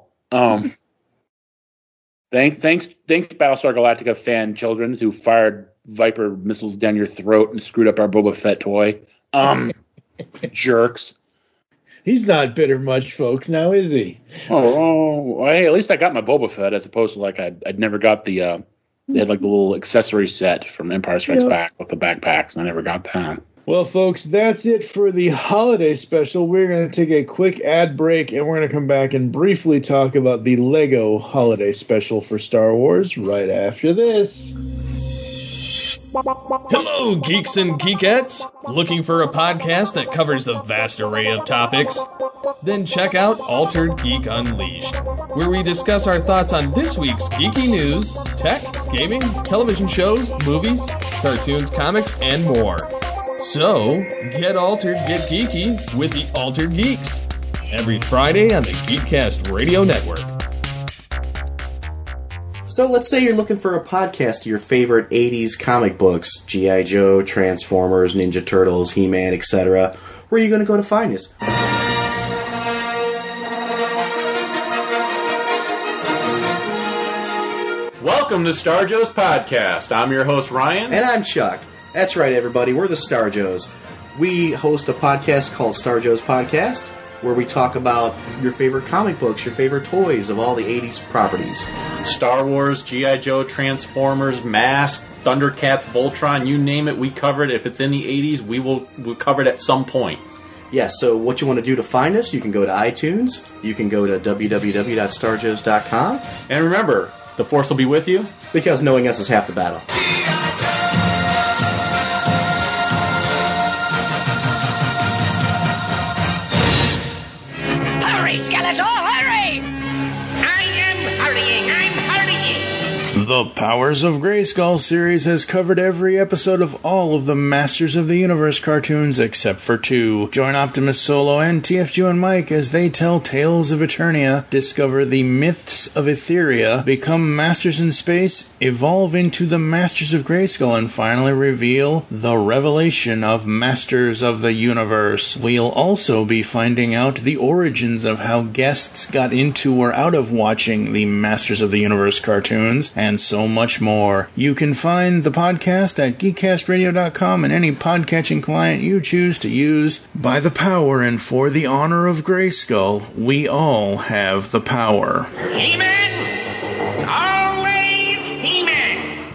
Thanks, Battlestar Galactica fan children who fired Viper missiles down your throat and screwed up our Boba Fett toy. Jerks.
He's not bitter much, folks, now is he?
Oh, hey, at least I got my Boba Fett, as opposed to like I'd never got the they had like the little accessory set from Empire Strikes Back with the backpacks, and I never got that.
Well, folks, that's it for the holiday special. We're going to take a quick ad break, and we're going to come back and briefly talk about the Lego holiday special for Star Wars right after this.
Hello, geeks and geekettes! Looking for a podcast that covers a vast array of topics? Then check out Altered Geek Unleashed, where we discuss our thoughts on this week's geeky news, tech, gaming, television shows, movies, cartoons, comics, and more. So, get altered, get geeky with the Altered Geeks, every Friday on the Geekcast Radio Network.
So let's say you're looking for a podcast of your favorite 80s comic books, G.I. Joe, Transformers, Ninja Turtles, He-Man, etc. Where are you going to go to find us?
Welcome to Star Joe's Podcast. I'm your host, Ryan.
And I'm Chuck. That's right, everybody. We're the Star Joes. We host a podcast called Star Joe's Podcast. where we talk about your favorite comic books, your favorite toys of all the 80s properties.
Star Wars, G.I. Joe, Transformers, Mask, Thundercats, Voltron, you name it, we cover it. If it's in the 80s, we'll cover it at some point.
Yeah, so what you want to do to find us, you can go to iTunes, you can go to www.starjoes.com.
And remember, the Force will be with you.
Because knowing us is half the battle.
Hurry, Skeletor, hurry! I am hurrying, I'm hurrying!
The Powers of Grayskull series has covered every episode of all of the Masters of the Universe cartoons except for 2. Join Optimus Solo and TFG and Mike as they tell tales of Eternia, discover the myths of Etheria, become masters in space, evolve into the Masters of Grayskull, and finally reveal the revelation of Masters of the Universe. We'll also be finding out the origins of how guests got into or out of watching the Masters of the Universe cartoons, and so much more. You can find the podcast at geekcastradio.com and any podcatching client you choose to use. By the power and for the honor of Grayskull, we all have the power.
He-Man! Always He-Man!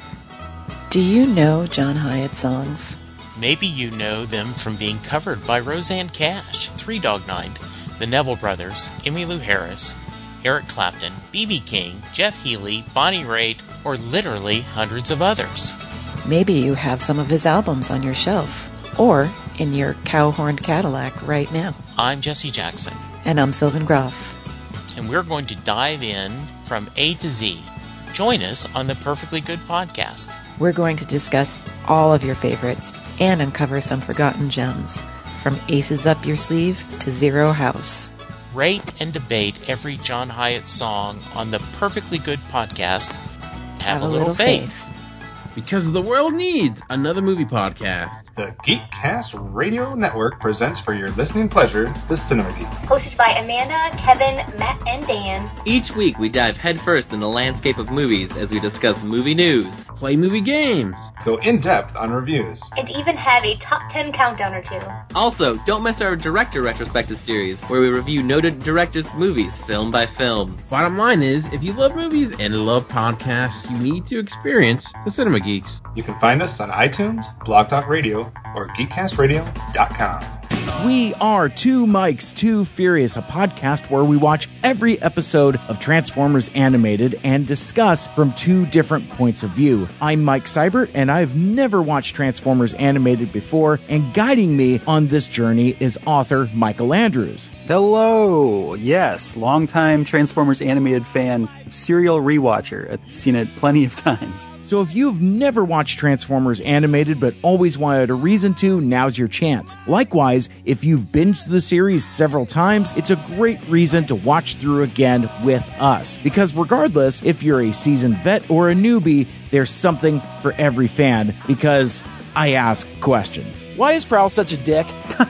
Do you know John Hyatt songs?
Maybe you know them from being covered by Roseanne Cash, Three Dog Night, the Neville Brothers, Emmylou Harris, Eric Clapton, B.B. King, Jeff Healey, Bonnie Raitt, or literally hundreds of others.
Maybe you have some of his albums on your shelf, or in your cow-horned Cadillac right now.
I'm Jesse Jackson.
And I'm Sylvan Groff.
And we're going to dive in from A to Z. Join us on the Perfectly Good Podcast.
We're going to discuss all of your favorites and uncover some forgotten gems, from Aces Up Your Sleeve to Zero House.
Rate and debate every John Hyatt song on the Perfectly Good Podcast. Have a little faith.
Because the world needs another movie podcast.
The Geekcast Radio Network presents for your listening pleasure the Cinema Geek.
Hosted by Amanda, Kevin, Matt, and Dan.
Each week we dive headfirst in the landscape of movies as we discuss movie news, play movie games,
go in-depth on reviews,
and even have a top 10 countdown or two.
Also, don't miss our director retrospective series, where we review noted directors' movies film by film. Bottom line is, if you love movies and love podcasts, you need to experience the Cinema Geeks.
You can find us on iTunes, Blog Talk Radio, or GeekCastRadio.com.
We are Two Mikes, Too Furious, a podcast where we watch every episode of Transformers Animated and discuss from two different points of view. I'm Mike Seibert, and I've never watched Transformers Animated before, and guiding me on this journey is author Michael Andrews.
Hello! Yes, longtime Transformers Animated fan, serial rewatcher. I've seen it plenty of times.
So if you've never watched Transformers Animated but always wanted a reason to, now's your chance. Likewise, if you've binged the series several times, it's a great reason to watch through again with us. Because regardless if you're a seasoned vet or a newbie, there's something for every fan, because I ask questions. Why is Prowl such a dick?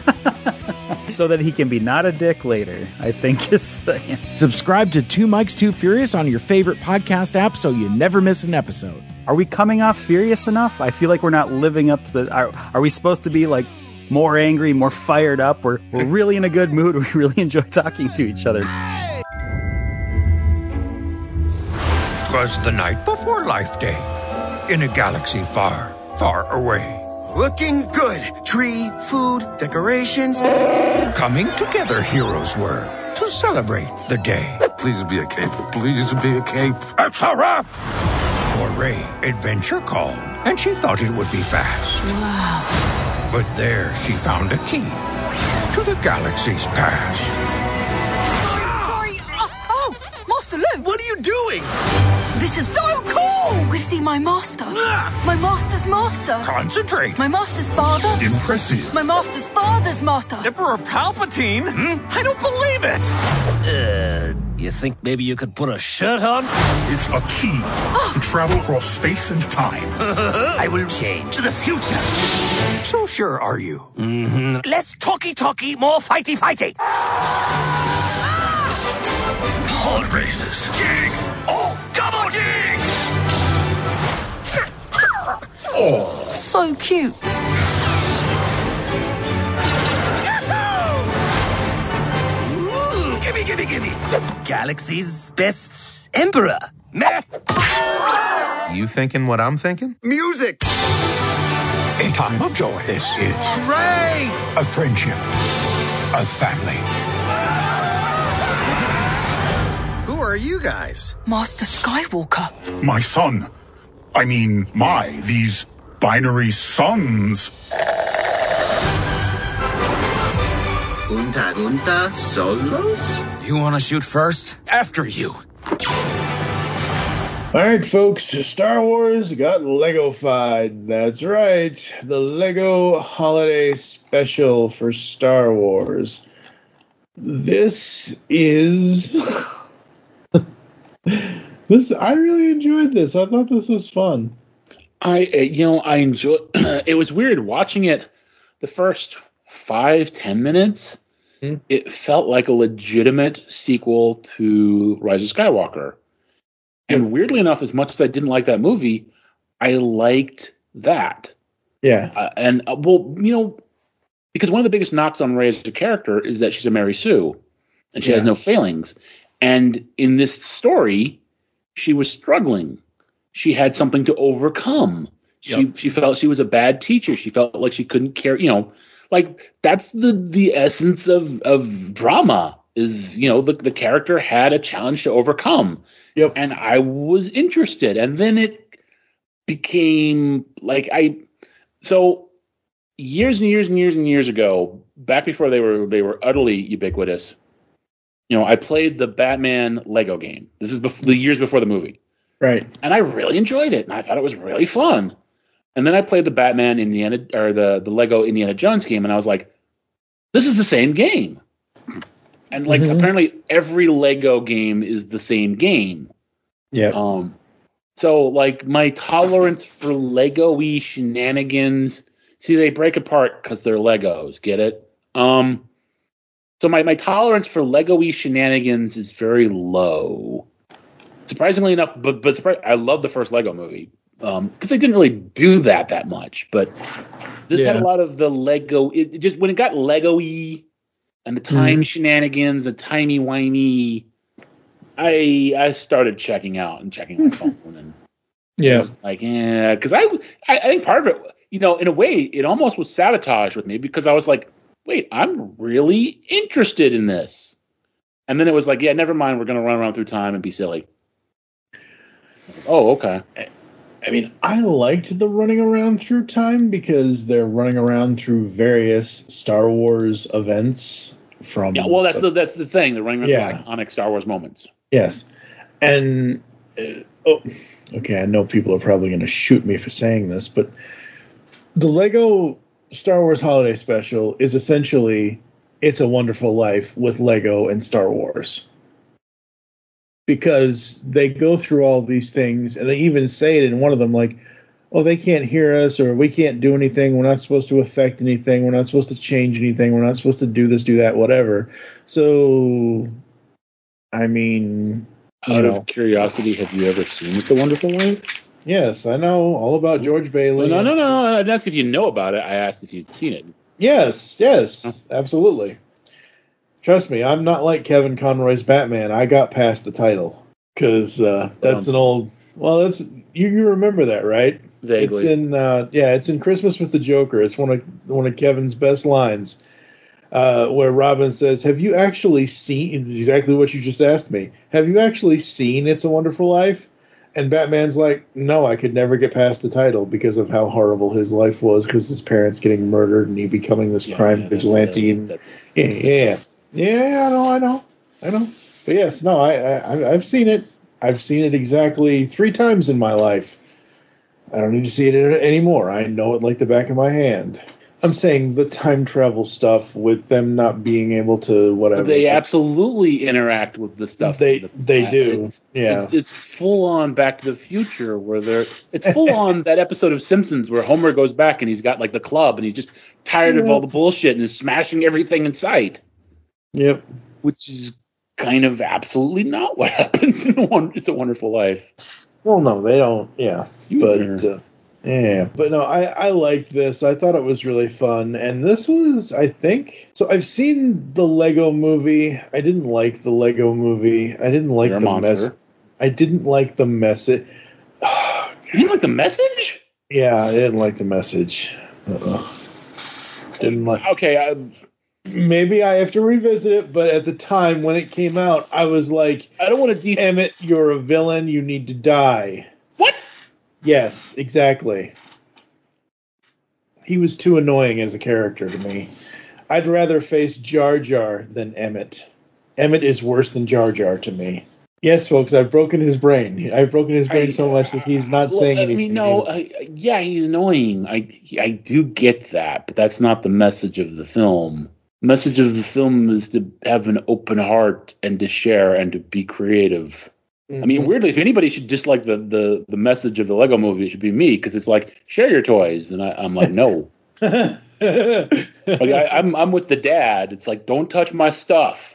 So that he can be not a dick later, I think is the answer.
Subscribe to Two Mikes Too Furious on your favorite podcast app so you never miss an episode.
Are we coming off furious enough? I feel like we're not living up to the... Are we supposed to be like more angry, more fired up? We're really in a good mood. We really enjoy talking to each other.
'Twas the night before Life Day in a galaxy far, far away.
Looking good. Tree, food, decorations.
Coming together heroes were to celebrate the day.
Please be a cape. Please be a cape.
It's a wrap! For Rey, adventure called, and she thought it would be fast.
Wow.
But there she found a key to the galaxy's past.
Sorry. Oh, Master Luke!
What are you doing?
This is so cool! We've seen my master. My master's master.
Concentrate.
My master's father.
Impressive.
My master's father's master.
Emperor Palpatine? I don't believe it!
You think maybe you could put a shirt on?
It's a key to travel across space and time.
I will change the future.
So sure are you?
Mm-hmm. Less talky, more fighty.
Pod races.
Jigs! Oh, double jigs!
Oh.
So cute.
gimme. Galaxy's best emperor. Meh.
You thinking what I'm thinking?
Music!
A time of joy. This is
Ray!
a friendship, a family.
Who are you guys?
Master Skywalker.
My son. I mean, these binary sons.
Junta solos?
You want to shoot first?
After you.
All right, folks, Star Wars got Lego-fied. That's right. The Lego Holiday Special for Star Wars. This is... I really enjoyed this. I thought this was fun.
I enjoyed it. Was weird watching it the first 5-10 minutes. It felt like a legitimate sequel to Rise of Skywalker. And weirdly enough, as much as I didn't like that movie, I liked that.
Yeah.
Because one of the biggest knocks on Rey as a character is that she's a Mary Sue, and she has no failings. And in this story, she was struggling. She had something to overcome. She felt she was a bad teacher. She felt like she couldn't care. Like that's the essence of drama. Is the character had a challenge to overcome.
Yep.
And I was interested, and then it became like years and years and years and years ago, back before they were utterly ubiquitous. I played the Batman Lego game. This is the years before the movie.
Right.
And I really enjoyed it, and I thought it was really fun. And then I played the Batman the Lego Indiana Jones game, and I was like, this is the same game. And apparently every Lego game is the same game.
Yeah.
So like my tolerance for Lego-y shenanigans, see, they break apart because they're Legos. Get it? So my tolerance for Lego-y shenanigans is very low. Surprisingly enough, but I love the first Lego movie because they didn't really do that much. But this had a lot of the Lego. It just when it got Lego-y and the time shenanigans, the timey-wimey, I started checking out and checking my phone and was like, because I think part of it, in a way, it almost was sabotage with me because I was like, wait, I'm really interested in this. And then it was like, yeah, never mind. We're going to run around through time and be silly. Oh, okay.
I mean, I liked the running around through time because they're running around through various Star Wars events from.
Yeah, well, that's the thing. They're running around through iconic Star Wars moments.
Yes. And, okay, I know people are probably going to shoot me for saying this, but the Lego Star Wars Holiday Special is essentially It's a Wonderful Life with Lego and Star Wars. Because they go through all these things, and they even say it in one of them, like, oh, they can't hear us, or we can't do anything, we're not supposed to affect anything, we're not supposed to change anything, we're not supposed to do this, do that, whatever. So, I mean...
Out of curiosity, have you ever seen It's a Wonderful Life?
Yes, I know all about George Bailey.
No. I didn't ask if you know about it. I asked if you'd seen it.
Yes, absolutely. Trust me, I'm not like Kevin Conroy's Batman. I got past the title because that's an old. Well, that's you remember that, right?
Vaguely.
It's in Christmas with the Joker. It's one of Kevin's best lines, where Robin says, "Have you actually seen exactly what you just asked me? Have you actually seen It's a Wonderful Life?" And Batman's like, "No, I could never get past the title because of how horrible his life was, because his parents getting murdered and he becoming this crime vigilante." I know. But yes, no, I've seen it. I've seen it exactly 3 times in my life. I don't need to see it anymore. I know it like the back of my hand. I'm saying the time travel stuff with them not being able to whatever.
They absolutely interact with the stuff.
They do. Yeah.
It's full on Back to the Future where it's full on that episode of Simpsons where Homer goes back and he's got like the club and he's just tired of all the bullshit and is smashing everything in sight.
Yep.
Which is kind of absolutely not what happens in It's a Wonderful Life.
Well, no, they don't. Yeah. Yeah, but no, I liked this. I thought it was really fun. And this was, I think, so I've seen the Lego movie. I didn't like the Lego movie. I didn't like the mess. I didn't like the message.
You didn't like the message?
Yeah, I didn't like the message. Didn't like.
Okay,
maybe I have to revisit it, but at the time when it came out, I was like,
I don't want to
Emmett, you're a villain. You need to die.
What?
Yes, exactly. He was too annoying as a character to me. I'd rather face Jar Jar than Emmett. Emmett is worse than Jar Jar to me. Yes, folks, I've broken his brain. I've broken his brain so much that he's not saying anything.
Yeah, he's annoying. I do get that, but that's not the message of the film. The message of the film is to have an open heart and to share and to be creative. I mean, weirdly, if anybody should dislike the message of the Lego movie, it should be me, because it's like, share your toys. And I'm like, no. I'm with the dad. It's like, don't touch my stuff.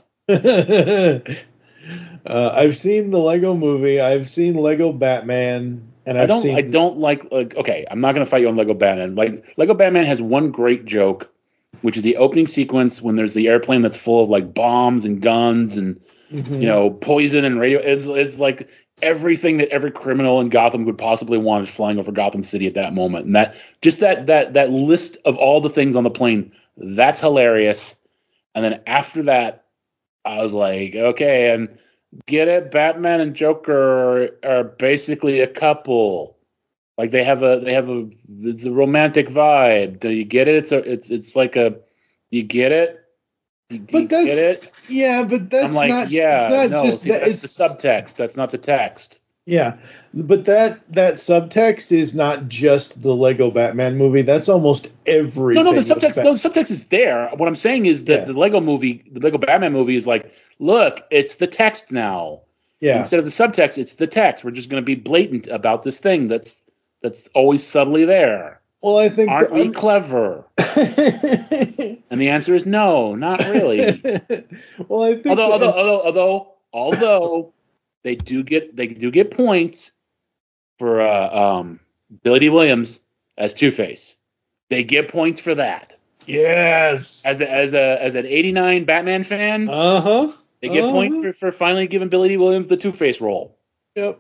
I've seen the Lego movie. I've seen Lego Batman. And I
don't like, okay, I'm not going to fight you on Lego Batman. Like, Lego Batman has one great joke, which is the opening sequence when there's the airplane that's full of, like, bombs and guns and, poison and radio. It's like everything that every criminal in Gotham would possibly want is flying over Gotham City at that moment. And that list of all the things on the plane, that's hilarious. And then after that, I was like, okay, and get it? Batman and Joker are basically a couple. Like it's a romantic vibe. Do you get it? It's like do you get it? Do you get it?
Yeah, but that's
I'm like,
not.
Yeah,
it's not
no,
just
see,
that.
That's the subtext. That's not the text.
Yeah, but that subtext is not just the Lego Batman movie. That's almost everything.
No, the subtext is there. What I'm saying is that the Lego Batman movie is like, look, it's the text now.
Yeah.
Instead of the subtext, it's the text. We're just going to be blatant about this thing that's always subtly there.
Well, I think
aren't we clever? And the answer is no, not really.
Well, I think
although they do get points for Billy D. Williams as Two-Face. They get points for that.
Yes.
As an '89 Batman fan, they get points for finally giving Billy D. Williams the Two-Face role.
Yep.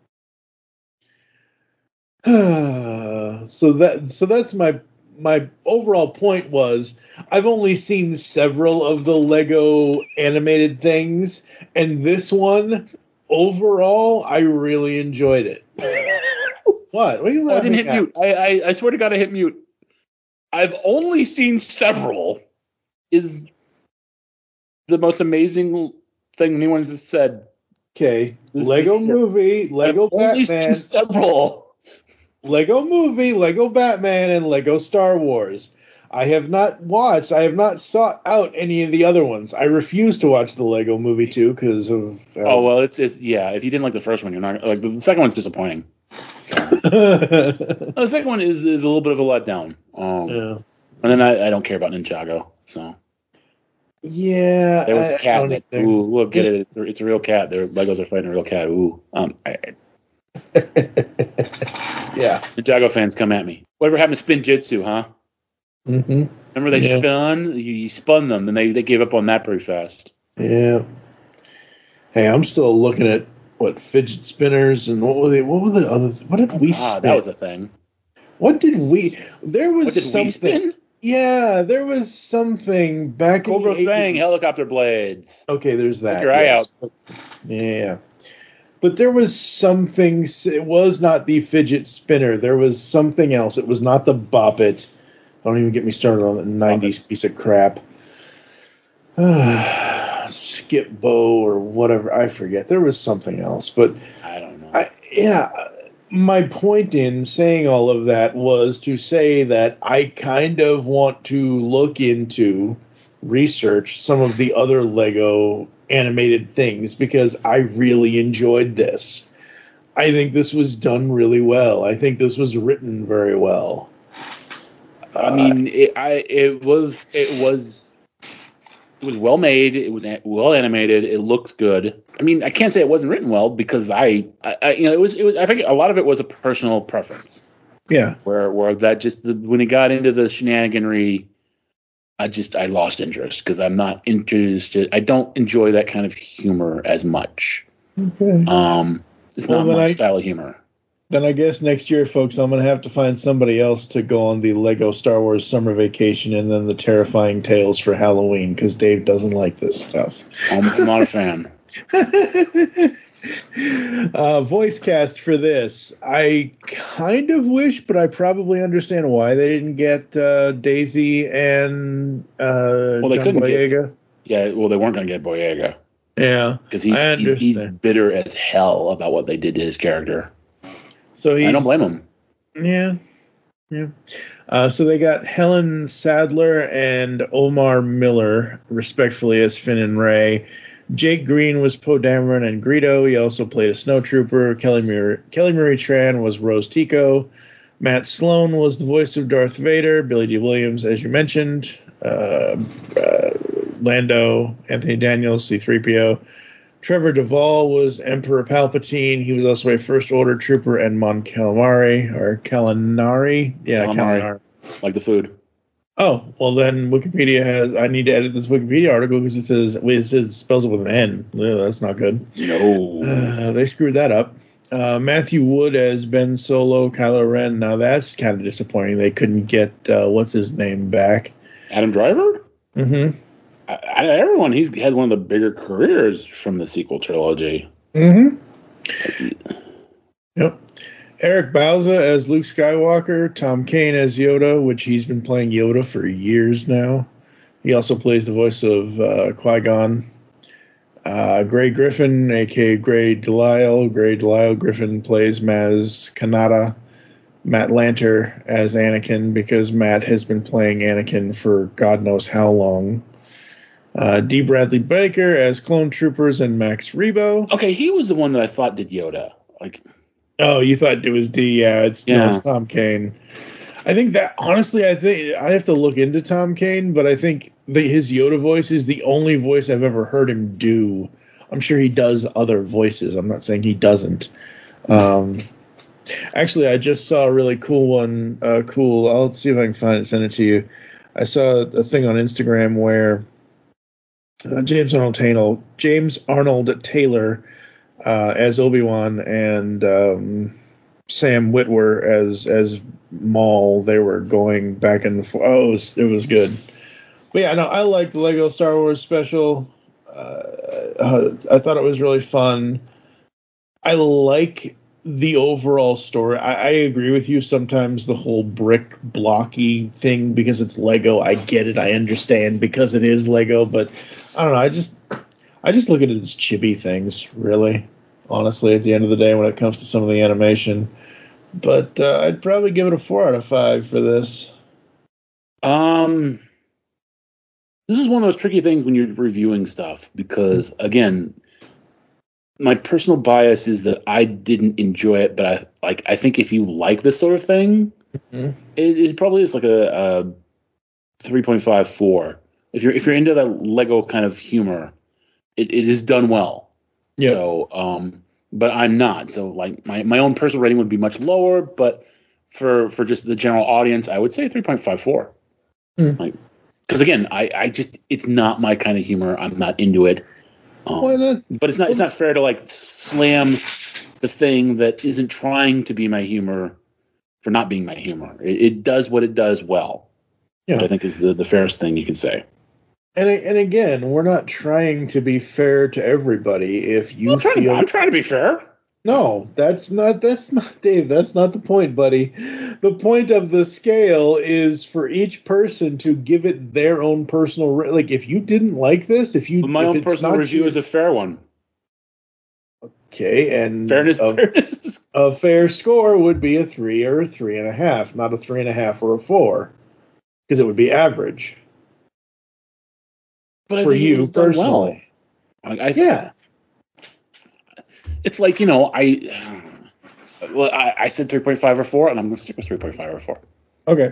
So that's my overall point was I've only seen several of the Lego animated things, and this one overall I really enjoyed it. What are you laughing
I didn't hit mute. I swear to God I hit mute. I've only seen several is the most amazing thing anyone has said.
Okay, Lego movie, Lego Batman. I've only seen
several.
Lego movie, Lego Batman, and Lego Star Wars. I have not sought out any of the other ones. I refuse to watch the Lego movie too because of.
It's yeah. If you didn't like the first one, you're not like the second one's disappointing. The second one is a little bit of a letdown. And then I don't care about Ninjago. So. Yeah, there was a cat. Ooh, look, get it! It's a real cat. Their Legos are fighting a real cat. Ooh,
yeah.
Ninjago fans, come at me. Whatever happened to Spin Jitsu, huh?
Mm-hmm.
Remember they spun? You spun them, then they gave up on that pretty fast.
Yeah. Hey, I'm still looking at fidget spinners and what were the other? What did we spin?
That was a thing.
What did we? There was something.
We spin?
Yeah, there was something back
Cobra
in the 80s.
Fang helicopter blades.
Okay, there's that.
Take your eye out.
Yeah. But there was something. It was not the fidget spinner. There was something else. It was not the Bop It. Don't even get me started on the 90s piece of crap. Skip Bo or whatever. I forget. There was something else. But
I don't know.
My point in saying all of that was to say that I kind of want to look into, research some of the other Lego animated things because I really enjoyed this. I think this was done really well. I think this was written very well.
I mean, it was well made. It was well animated. It looked good. I mean, I can't say it wasn't written well because I think a lot of it was a personal preference.
Yeah.
Where that when it got into the shenaniganry, I lost interest because I'm not interested. I don't enjoy that kind of humor as much.
Okay.
It's not my style of humor.
Then I guess next year, folks, I'm going to have to find somebody else to go on the Lego Star Wars Summer Vacation and then the Terrifying Tales for Halloween, because Dave doesn't like this stuff.
I'm not a fan.
Voice cast for this. I kind of wish, but I probably understand why they didn't get Daisy and
they
John
couldn't
Boyega.
They weren't going to get Boyega.
Yeah.
Because he's bitter as hell about what they did to his character.
So
I don't blame him.
Yeah. So they got Helen Sadler and Omar Miller, respectfully, as Finn and Rey. Jake Green was Poe Dameron and Greedo. He also played a snowtrooper. Kelly Marie Tran was Rose Tico. Matt Sloan was the voice of Darth Vader. Billy D. Williams, as you mentioned. Lando, Anthony Daniels, C-3PO. Trevor Duvall was Emperor Palpatine. He was also a First Order trooper and Mon Calamari, or Calamari. Yeah, Calamari.
Like the food.
Oh, well then Wikipedia has... I need to edit this Wikipedia article because it spells it with an N. Ugh, that's not good.
No.
They screwed that up. Matthew Wood as Ben Solo, Kylo Ren. Now that's kind of disappointing. They couldn't get, what's his name, back.
Adam Driver?
Mm-hmm.
Everyone, he's had one of the bigger careers from the sequel trilogy.
Mm-hmm. Yep. Eric Bauza as Luke Skywalker. Tom Kane as Yoda, which he's been playing Yoda for years now. He also plays the voice of Qui-Gon. Gray Griffin, a.k.a. Gray Delisle. Gray Delisle Griffin plays Maz Kanata. Matt Lanter as Anakin, because Matt has been playing Anakin for God knows how long. D. Bradley Baker as Clone Troopers and Max Rebo.
Okay, he was the one that I thought did Yoda.
Oh, you thought it was D? Yeah, it's Tom Kane. I think that honestly, I have to look into Tom Kane, but I think his Yoda voice is the only voice I've ever heard him do. I'm sure he does other voices. I'm not saying he doesn't. Actually, I just saw a really cool one. I'll see if I can find it and send it to you. I saw a thing on Instagram where James Arnold Taylor as Obi-Wan and Sam Witwer as Maul. They were going back and forth. Oh, it was good. But yeah, no, I like the Lego Star Wars special. I thought it was really fun. I like the overall story. I agree with you. Sometimes the whole brick blocky thing, because it's Lego, I get it. I understand because it is Lego, but I don't know. I just look at it as chibi things, really, honestly, at the end of the day when it comes to some of the animation. But I'd probably give it a 4 out of 5 for this.
This is one of those tricky things when you're reviewing stuff, because, again, my personal bias is that I didn't enjoy it, but I think if you like this sort of thing, it probably is like a 3.5, 4. If you're into that Lego kind of humor, it is done well.
Yeah.
So, but I'm not. So, like my own personal rating would be much lower, but for just the general audience, I would say 3.5, 4. Because again, I just, it's not my kind of humor. I'm not into it. But it's not fair to like slam the thing that isn't trying to be my humor for not being my humor. It does what it does well.
Yeah.
Which I think is the fairest thing you can say.
And again, we're not trying to be fair to everybody. If you
I'm trying to be fair.
No, that's not Dave. That's not the point, buddy. The point of the scale is for each person to give it their own personal. Like, if you didn't like this,
my own personal review is a fair one.
Okay, and
fairness.
A fair score would be a 3 or a 3.5, not a 3.5 or a 4, because it would be average.
But
for you personally,
yeah. It's like, I said 3.5 or 4, and I'm going to stick with 3.5 or 4.
Okay.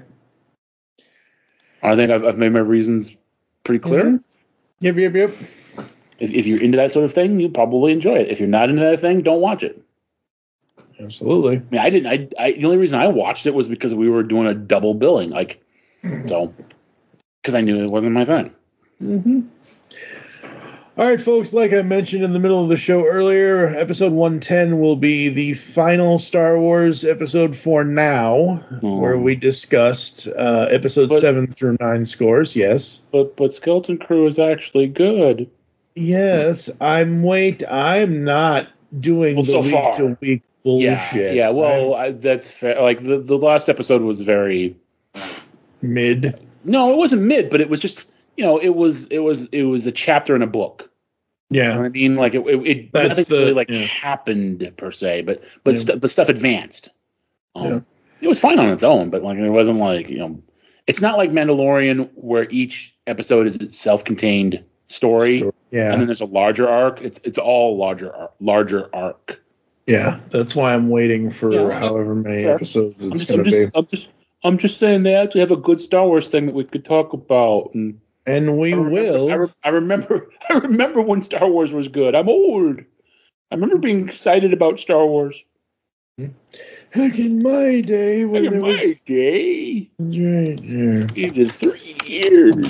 I think I've made my reasons pretty clear.
Mm-hmm. Yep.
If you're into that sort of thing, you'll probably enjoy it. If you're not into that thing, don't watch it.
Absolutely.
I mean, I didn't. The only reason I watched it was because we were doing a double billing, because I knew it wasn't my thing.
Mm-hmm. All right, folks, like I mentioned in the middle of the show earlier, episode 110 will be the final Star Wars episode for now, where we discussed episodes 7 through 9 scores, yes.
But Skeleton Crew is actually good.
Yes, I'm not doing the week-to-week bullshit.
Yeah, well, that's fair. Like, the last episode was very...
mid?
No, it wasn't mid, but it was just... it was a chapter in a book.
Yeah,
you know what I mean, like it nothing really happened per se, but stuff advanced. It was fine on its own, but like it wasn't like it's not like Mandalorian where each episode is its self-contained story. Yeah, and then there's a larger arc. It's all larger arc.
Yeah, that's why I'm waiting for however many episodes it's going to be.
I'm just saying they actually have a good Star Wars thing that we could talk about.
And we will.
I remember when Star Wars was good. I'm old. I remember being excited about Star Wars.
Heck, in my day, when there was...
my day.
Right there.
Even 3 years.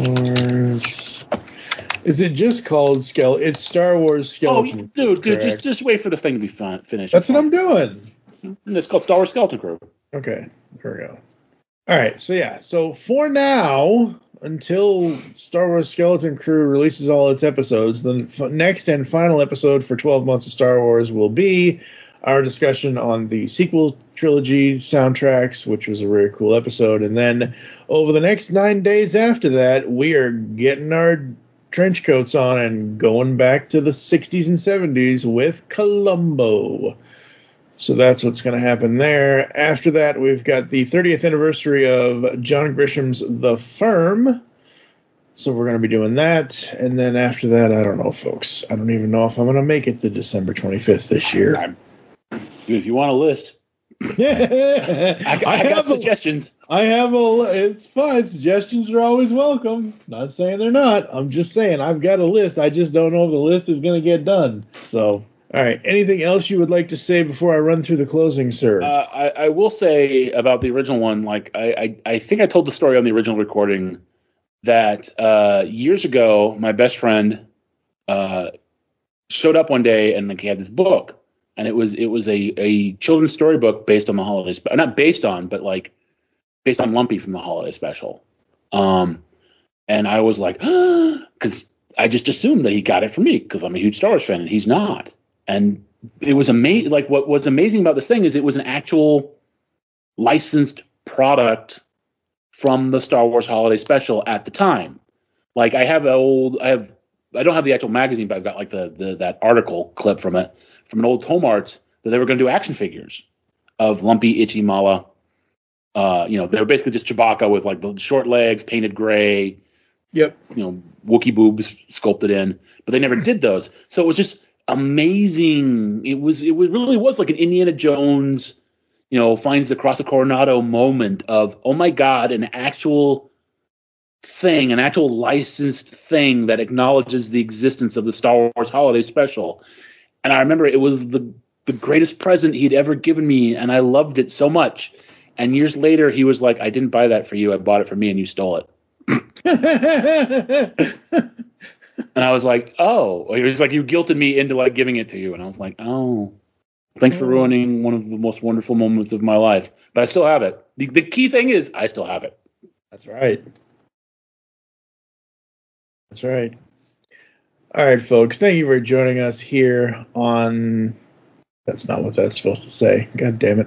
Is it just called It's Star Wars Skeleton
Crew. Dude, just wait for the thing to be finished.
That's what I'm doing.
And it's called Star Wars Skeleton Crew.
Okay, there we go. All right, so for now, until Star Wars Skeleton Crew releases all its episodes, the next and final episode for 12 Months of Star Wars will be our discussion on the sequel trilogy soundtracks, which was a very cool episode. And then over the next 9 days after that, we are getting our trench coats on and going back to the 60s and 70s with Columbo. So that's what's going to happen there. After that, we've got the 30th anniversary of John Grisham's The Firm. So we're going to be doing that. And then after that, I don't know, folks. I don't even know if I'm going to make it to December 25th this year.
If you want a list. I got suggestions.
It's fine. Suggestions are always welcome. Not saying they're not. I'm just saying I've got a list. I just don't know if the list is going to get done. So... all right. Anything else you would like to say before I run through the closing, sir?
I will say about the original one, like I think I told the story on the original recording that years ago, my best friend showed up one day and like he had this book, and it was a children's storybook based on the holiday special. Not based on, but like based on Lumpy from the holiday special. And I was like, because I just assumed that he got it from me because I'm a huge Star Wars fan and he's not. And it was amazing. Like what was amazing about this thing is it was an actual licensed product from the Star Wars Holiday Special at the time. Like I don't have the actual magazine, but I've got like that article clip from it from an old Home Arts that they were going to do action figures of Lumpy, Itchy, Mala. They were basically just Chewbacca with like the short legs, painted gray.
Yep.
Wookiee boobs sculpted in, but they never did those. So it was just amazing. It really was like an Indiana Jones, finds the Cross of Coronado moment of, oh my God, an actual thing, an actual licensed thing that acknowledges the existence of the Star Wars Holiday Special. And I remember it was the greatest present he'd ever given me, and I loved it so much. And years later, he was like, I didn't buy that for you. I bought it for me, and you stole it. And I was like, oh. He was like, you guilted me into like giving it to you. And I was like, oh, thanks for ruining one of the most wonderful moments of my life. But I still have it. The key thing is I still have it.
That's right. That's right. All right, folks. Thank you for joining us here on... That's not what that's supposed to say. God damn it.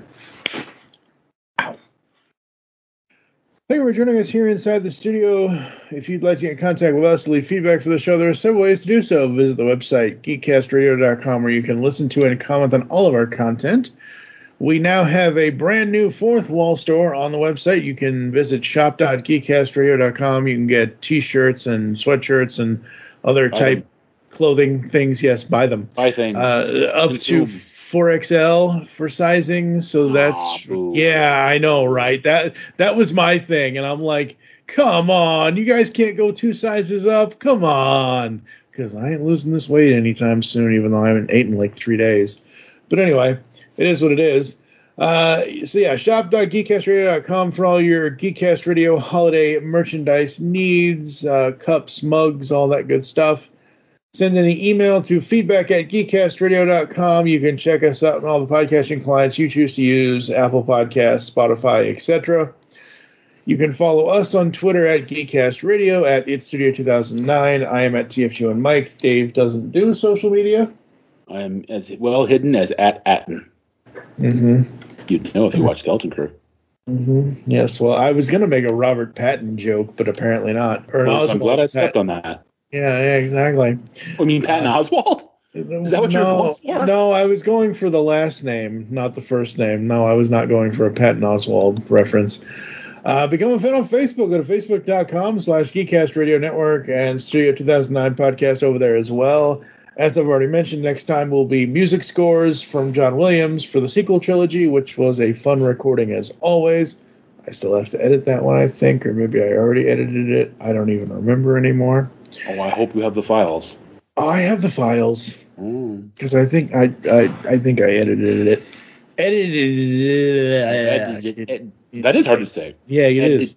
Thank you for joining us here inside the studio. If you'd like to get in contact with us, leave feedback for the show, there are several ways to do so. Visit the website, geekcastradio.com, where you can listen to and comment on all of our content. We now have a brand new fourth wall store on the website. You can visit shop.geekcastradio.com. You can get t-shirts and sweatshirts and other type clothing things. Yes, buy them.
Buy things.
Up to 4XL for sizing, so that's yeah, I know, right? That was my thing, and I'm like, come on, you guys can't go 2 sizes up, come on, because I ain't losing this weight anytime soon, even though I haven't eaten in like 3 days. But anyway, it is what it is. So yeah, shop.geekcastradio.com for all your Geekcast Radio holiday merchandise needs, cups, mugs, all that good stuff. Send any email to feedback@geekcastradio.com. You can check us out on all the podcasting clients you choose to use, Apple Podcasts, Spotify, etc. You can follow us on Twitter at Geekcast Radio, at ItStudio2009. I am at TFG and Mike. Dave doesn't do social media.
I am as well hidden as @Atten.
Mm-hmm.
You'd know if you watch Skeleton Crew.
Mm-hmm. Yes, well, I was going to make a Robert Patton joke, but apparently not. Or
Well, I'm glad I stepped on that.
Yeah, exactly.
I mean, Patton Oswalt? Is that what you're going for?
No, I was going for the last name, not the first name. No, I was not going for a Patton Oswalt reference. Become a fan on Facebook. Go to facebook.com/Geekcast Radio Network and Studio 2009 podcast over there as well. As I've already mentioned, next time will be music scores from John Williams for the sequel trilogy, which was a fun recording as always. I still have to edit that one, I think, or maybe I already edited it. I don't even remember anymore.
Oh, I hope you have the files.
I have the files because I think I edited it.
That is hard to say.
Yeah, it is.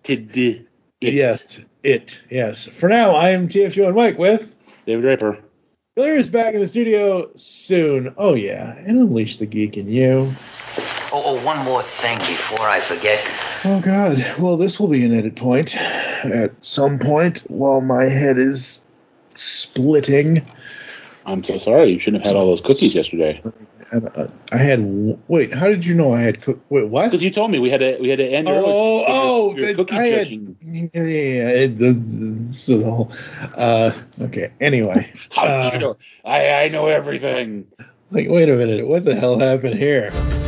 Yes. For now, I am TFG and Mike with
David Draper.
Larry's back in the studio soon. Oh yeah, and unleash the geek in you.
Oh, one more thing before I forget.
Oh God. Well, this will be an edit point at some point while my head is splitting.
I'm so sorry. You shouldn't have had all those cookies yesterday.
I had. Wait, how did you know I had? Wait, what?
Because you told me we had to end early. Your cookie judging.
Okay. Anyway,
how did you know? I know everything.
Like, wait a minute. What the hell happened here?